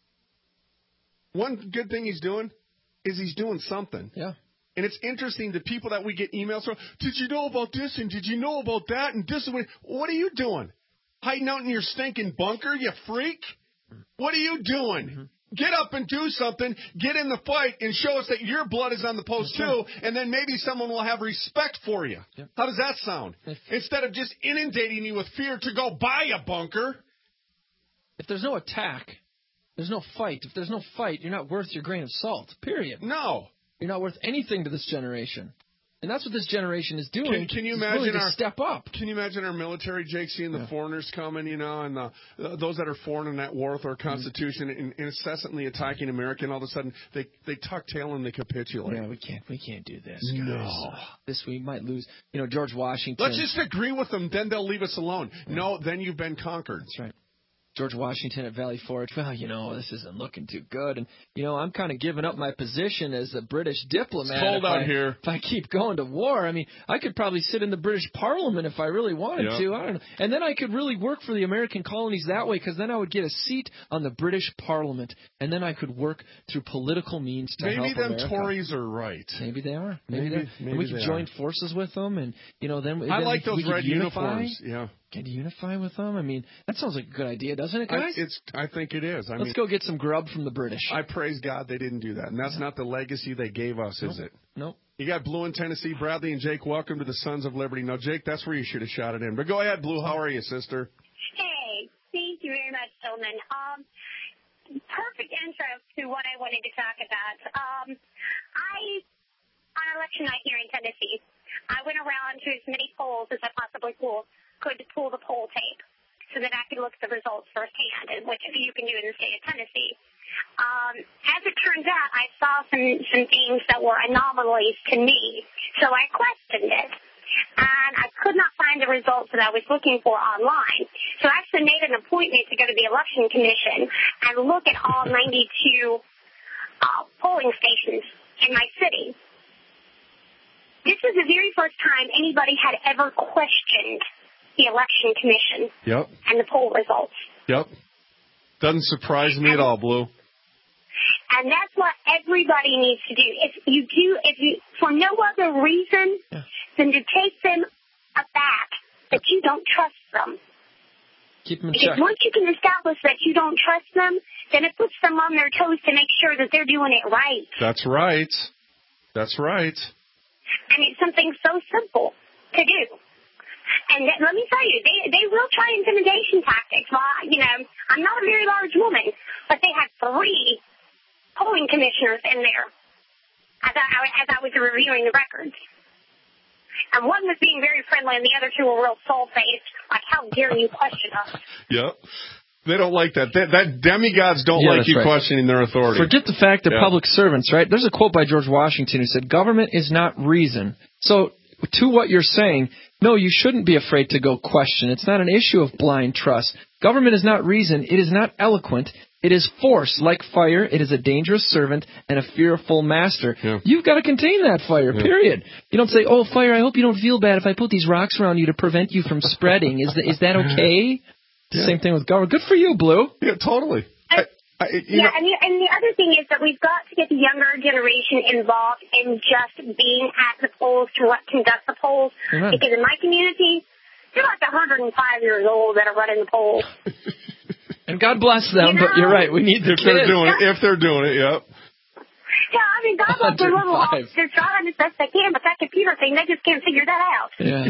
Speaker 4: One good thing he's doing is he's doing something.
Speaker 5: Yeah.
Speaker 4: And it's interesting, the people that we get emails from, did you know about this and did you know about that and this? And what are you doing? Hiding out in your stinking bunker, you freak? What are you doing? Mm-hmm. Get up and do something, get in the fight, and show us that your blood is on the post too, and then maybe someone will have respect for you. Yep. How does that sound? If, Instead of just inundating you with fear to go buy a bunker.
Speaker 5: If there's no attack, there's no fight. If there's no fight, you're not worth your grain of salt, period.
Speaker 4: No.
Speaker 5: You're not worth anything to this generation. And that's what this generation is doing.
Speaker 4: Can, can you imagine
Speaker 5: our
Speaker 4: step
Speaker 5: up?
Speaker 4: Can you imagine our military, Jake, seeing the
Speaker 5: yeah.
Speaker 4: foreigners coming, you know, and the, uh, those that are foreign in that war with our Constitution, mm-hmm. and, and incessantly attacking America, and all of a sudden they they tuck tail and they capitulate.
Speaker 5: Yeah, we can't we can't do this, guys.
Speaker 4: No,
Speaker 5: this we might lose. You know, George Washington.
Speaker 4: Let's just agree with them, then they'll leave us alone. Yeah. No, then you've been conquered.
Speaker 5: That's right. George Washington at Valley Forge, well, you know, this isn't looking too good. And, you know, I'm kind of giving up my position as a British diplomat.
Speaker 4: It's cold out
Speaker 5: I,
Speaker 4: here.
Speaker 5: If I keep going to war, I mean, I could probably sit in the British Parliament if I really wanted
Speaker 4: yep.
Speaker 5: to. I don't know. And then I could really work for the American colonies that way, because then I would get a seat on the British Parliament. And then I could work through political means to
Speaker 4: maybe
Speaker 5: help
Speaker 4: them
Speaker 5: America.
Speaker 4: Tories are right.
Speaker 5: Maybe they are. Maybe,
Speaker 4: maybe,
Speaker 5: they're.
Speaker 4: maybe
Speaker 5: and we could join
Speaker 4: are.
Speaker 5: forces with them. And, you know, then,
Speaker 4: I
Speaker 5: then
Speaker 4: like
Speaker 5: we,
Speaker 4: those
Speaker 5: we
Speaker 4: red
Speaker 5: unify.
Speaker 4: uniforms. Yeah.
Speaker 5: Can you unify with them? I mean, that sounds like a good idea, doesn't it, guys?
Speaker 4: I, it's, I think it is. I
Speaker 5: Let's
Speaker 4: mean,
Speaker 5: go get some grub from the British.
Speaker 4: I praise God they didn't do that. And that's yeah. not the legacy they gave us,
Speaker 5: nope.
Speaker 4: is it?
Speaker 5: Nope.
Speaker 4: You got Blue in Tennessee. Bradley and Jake, welcome to the Sons of Liberty. Now, Jake, that's where you should have shot it in. But go ahead, Blue. How are you, sister?
Speaker 7: Hey, thank you very much, gentlemen. Um, perfect intro to what I wanted to talk about. Um, I, on election night here in Tennessee, I went around to as many polls as I possibly could. could pull the poll tape so that I could look at the results firsthand, which you can do in the state of Tennessee. Um, as it turns out, I saw some, some things that were anomalies to me, so I questioned it. And I could not find the results that I was looking for online. So I actually made an appointment to go to the Election Commission and look at all ninety-two uh, polling stations in my city. this was the very first time anybody had ever questioned the election commission
Speaker 4: Yep.
Speaker 7: and the poll results.
Speaker 4: Yep. Doesn't surprise me at all, Blue.
Speaker 7: And that's what everybody needs to do. If you do, if you, for no other reason
Speaker 5: Yeah.
Speaker 7: than to take them aback that you don't trust them.
Speaker 5: Keep them in
Speaker 7: Because
Speaker 5: check.
Speaker 7: once you can establish that you don't trust them, then it puts them on their toes to make sure that they're doing it right.
Speaker 4: That's right. That's right.
Speaker 7: And it's something so simple to do. And th- let me tell you, they they will try intimidation tactics. Well, you know, I'm not a very large woman, but they had three polling commissioners in there as I, as I was reviewing the records. And one was being very friendly, and the other two were real soul-faced, like, how dare you question us?
Speaker 4: Yep. They don't like that. That, that demigods don't
Speaker 5: Yeah,
Speaker 4: like
Speaker 5: that's
Speaker 4: you
Speaker 5: right.
Speaker 4: questioning their authority.
Speaker 5: Forget the fact they're
Speaker 4: Yeah.
Speaker 5: public servants, right? There's a quote by George Washington who said, government is not reason. So to what you're saying, no, you shouldn't be afraid to go question. It's not an issue of blind trust. Government is not reason. It is not eloquent. It is force. Like fire, it is a dangerous servant and a fearful master.
Speaker 4: Yeah.
Speaker 5: You've got to contain that fire,
Speaker 4: Yeah.
Speaker 5: period. You don't say, oh, fire, I hope you don't feel bad if I put these rocks around you to prevent you from spreading. Is, the, is that okay?
Speaker 4: Yeah.
Speaker 5: Same thing with government. Good for you, Blue.
Speaker 4: Yeah, totally. I, I, you
Speaker 7: Yeah,
Speaker 4: know,
Speaker 7: and the, and the other thing is that we've got to get the younger generation involved in just being at the polls to what conduct the polls.
Speaker 5: Amen.
Speaker 7: Because in my community, they're like one hundred five years old that are running the polls.
Speaker 5: And God bless them,
Speaker 7: You know?
Speaker 5: but you're right. We need the
Speaker 4: if they're
Speaker 5: kids.
Speaker 4: doing it, if they're doing it, yep.
Speaker 7: Yeah, I mean, God bless their little
Speaker 5: one hundred five.
Speaker 7: hearts. They're trying as best they can, but that computer thing, they just can't figure that out.
Speaker 5: Yeah,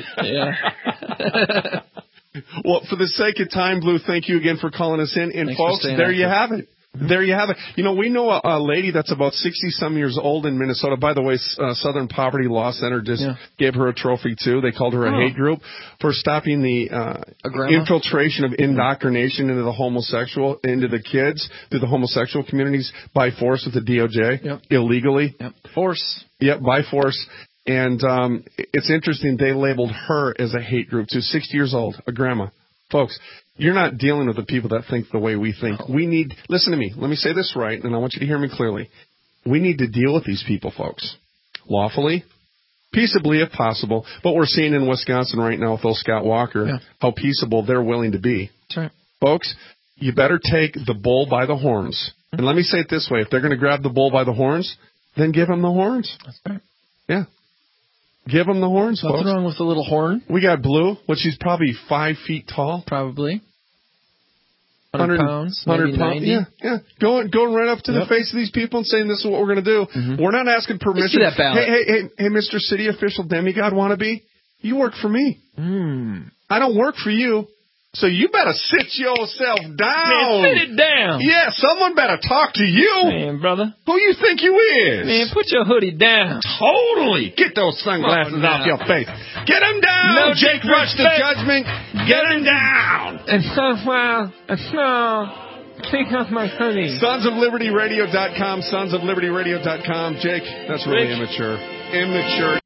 Speaker 5: yeah.
Speaker 4: Well, for the sake of time, Blue, thank you again for calling us in. And
Speaker 5: Thanks for
Speaker 4: folks,
Speaker 5: staying
Speaker 4: there you
Speaker 5: active.
Speaker 4: have it. There you have it. You know, we know a, a lady that's about sixty-some years old in Minnesota. By the way, uh, Southern Poverty Law Center just
Speaker 5: Yeah.
Speaker 4: gave her a trophy, too. They called her a
Speaker 5: Oh.
Speaker 4: hate group for stopping the uh,
Speaker 5: A grandma?
Speaker 4: infiltration of indoctrination into the homosexual, into the kids through the homosexual communities by force with the D O J,
Speaker 5: Yep.
Speaker 4: illegally.
Speaker 5: Yep. Force.
Speaker 4: Yep, by force. And um, it's interesting, they labeled her as a hate group, too. sixty years old, a grandma. Folks, you're not dealing with the people that think the way we think. We need, listen to me, let me say this right, and I want you to hear me clearly. We need to deal with these people, folks, lawfully, peaceably if possible. But we're seeing in Wisconsin right now with old Scott Walker
Speaker 5: Yeah.
Speaker 4: how peaceable they're willing to be.
Speaker 5: That's right.
Speaker 4: Folks, you better take the bull by the horns. And let me say it this way. If they're going to grab the bull by the horns, then give them the horns.
Speaker 5: That's right.
Speaker 4: Yeah. Give them the horns,
Speaker 5: Nothing
Speaker 4: folks.
Speaker 5: wrong with the little horn.
Speaker 4: We got Blue, which she's probably five feet tall.
Speaker 5: Probably. one hundred pounds,
Speaker 4: one hundred
Speaker 5: maybe
Speaker 4: pounds.
Speaker 5: ninety.
Speaker 4: Yeah, yeah. Going, going right up to
Speaker 5: Yep.
Speaker 4: the face of these people and saying, this is what we're going to do.
Speaker 5: Mm-hmm.
Speaker 4: We're not asking permission.
Speaker 5: see that ballot.
Speaker 4: Hey, hey, hey, hey, Mister City Official Demigod wannabe, you work for me.
Speaker 5: Mm.
Speaker 4: I don't work for you. So you better sit yourself down.
Speaker 5: Man, sit it down.
Speaker 4: Yeah, someone better talk to you.
Speaker 5: Man, brother.
Speaker 4: Who you think you is?
Speaker 5: Man, put your hoodie down.
Speaker 4: Totally. Get those sunglasses
Speaker 5: Come on
Speaker 4: off
Speaker 5: now.
Speaker 4: your face. Get them down.
Speaker 5: No
Speaker 4: Jake Rush the
Speaker 5: disrespect.
Speaker 4: Judgment. Get them down.
Speaker 5: And so, well, so, take off my hoodie.
Speaker 4: Sons of Liberty Radio dot com, Sons of Liberty Radio dot com. Jake, that's really
Speaker 5: Rick.
Speaker 4: immature. Immature.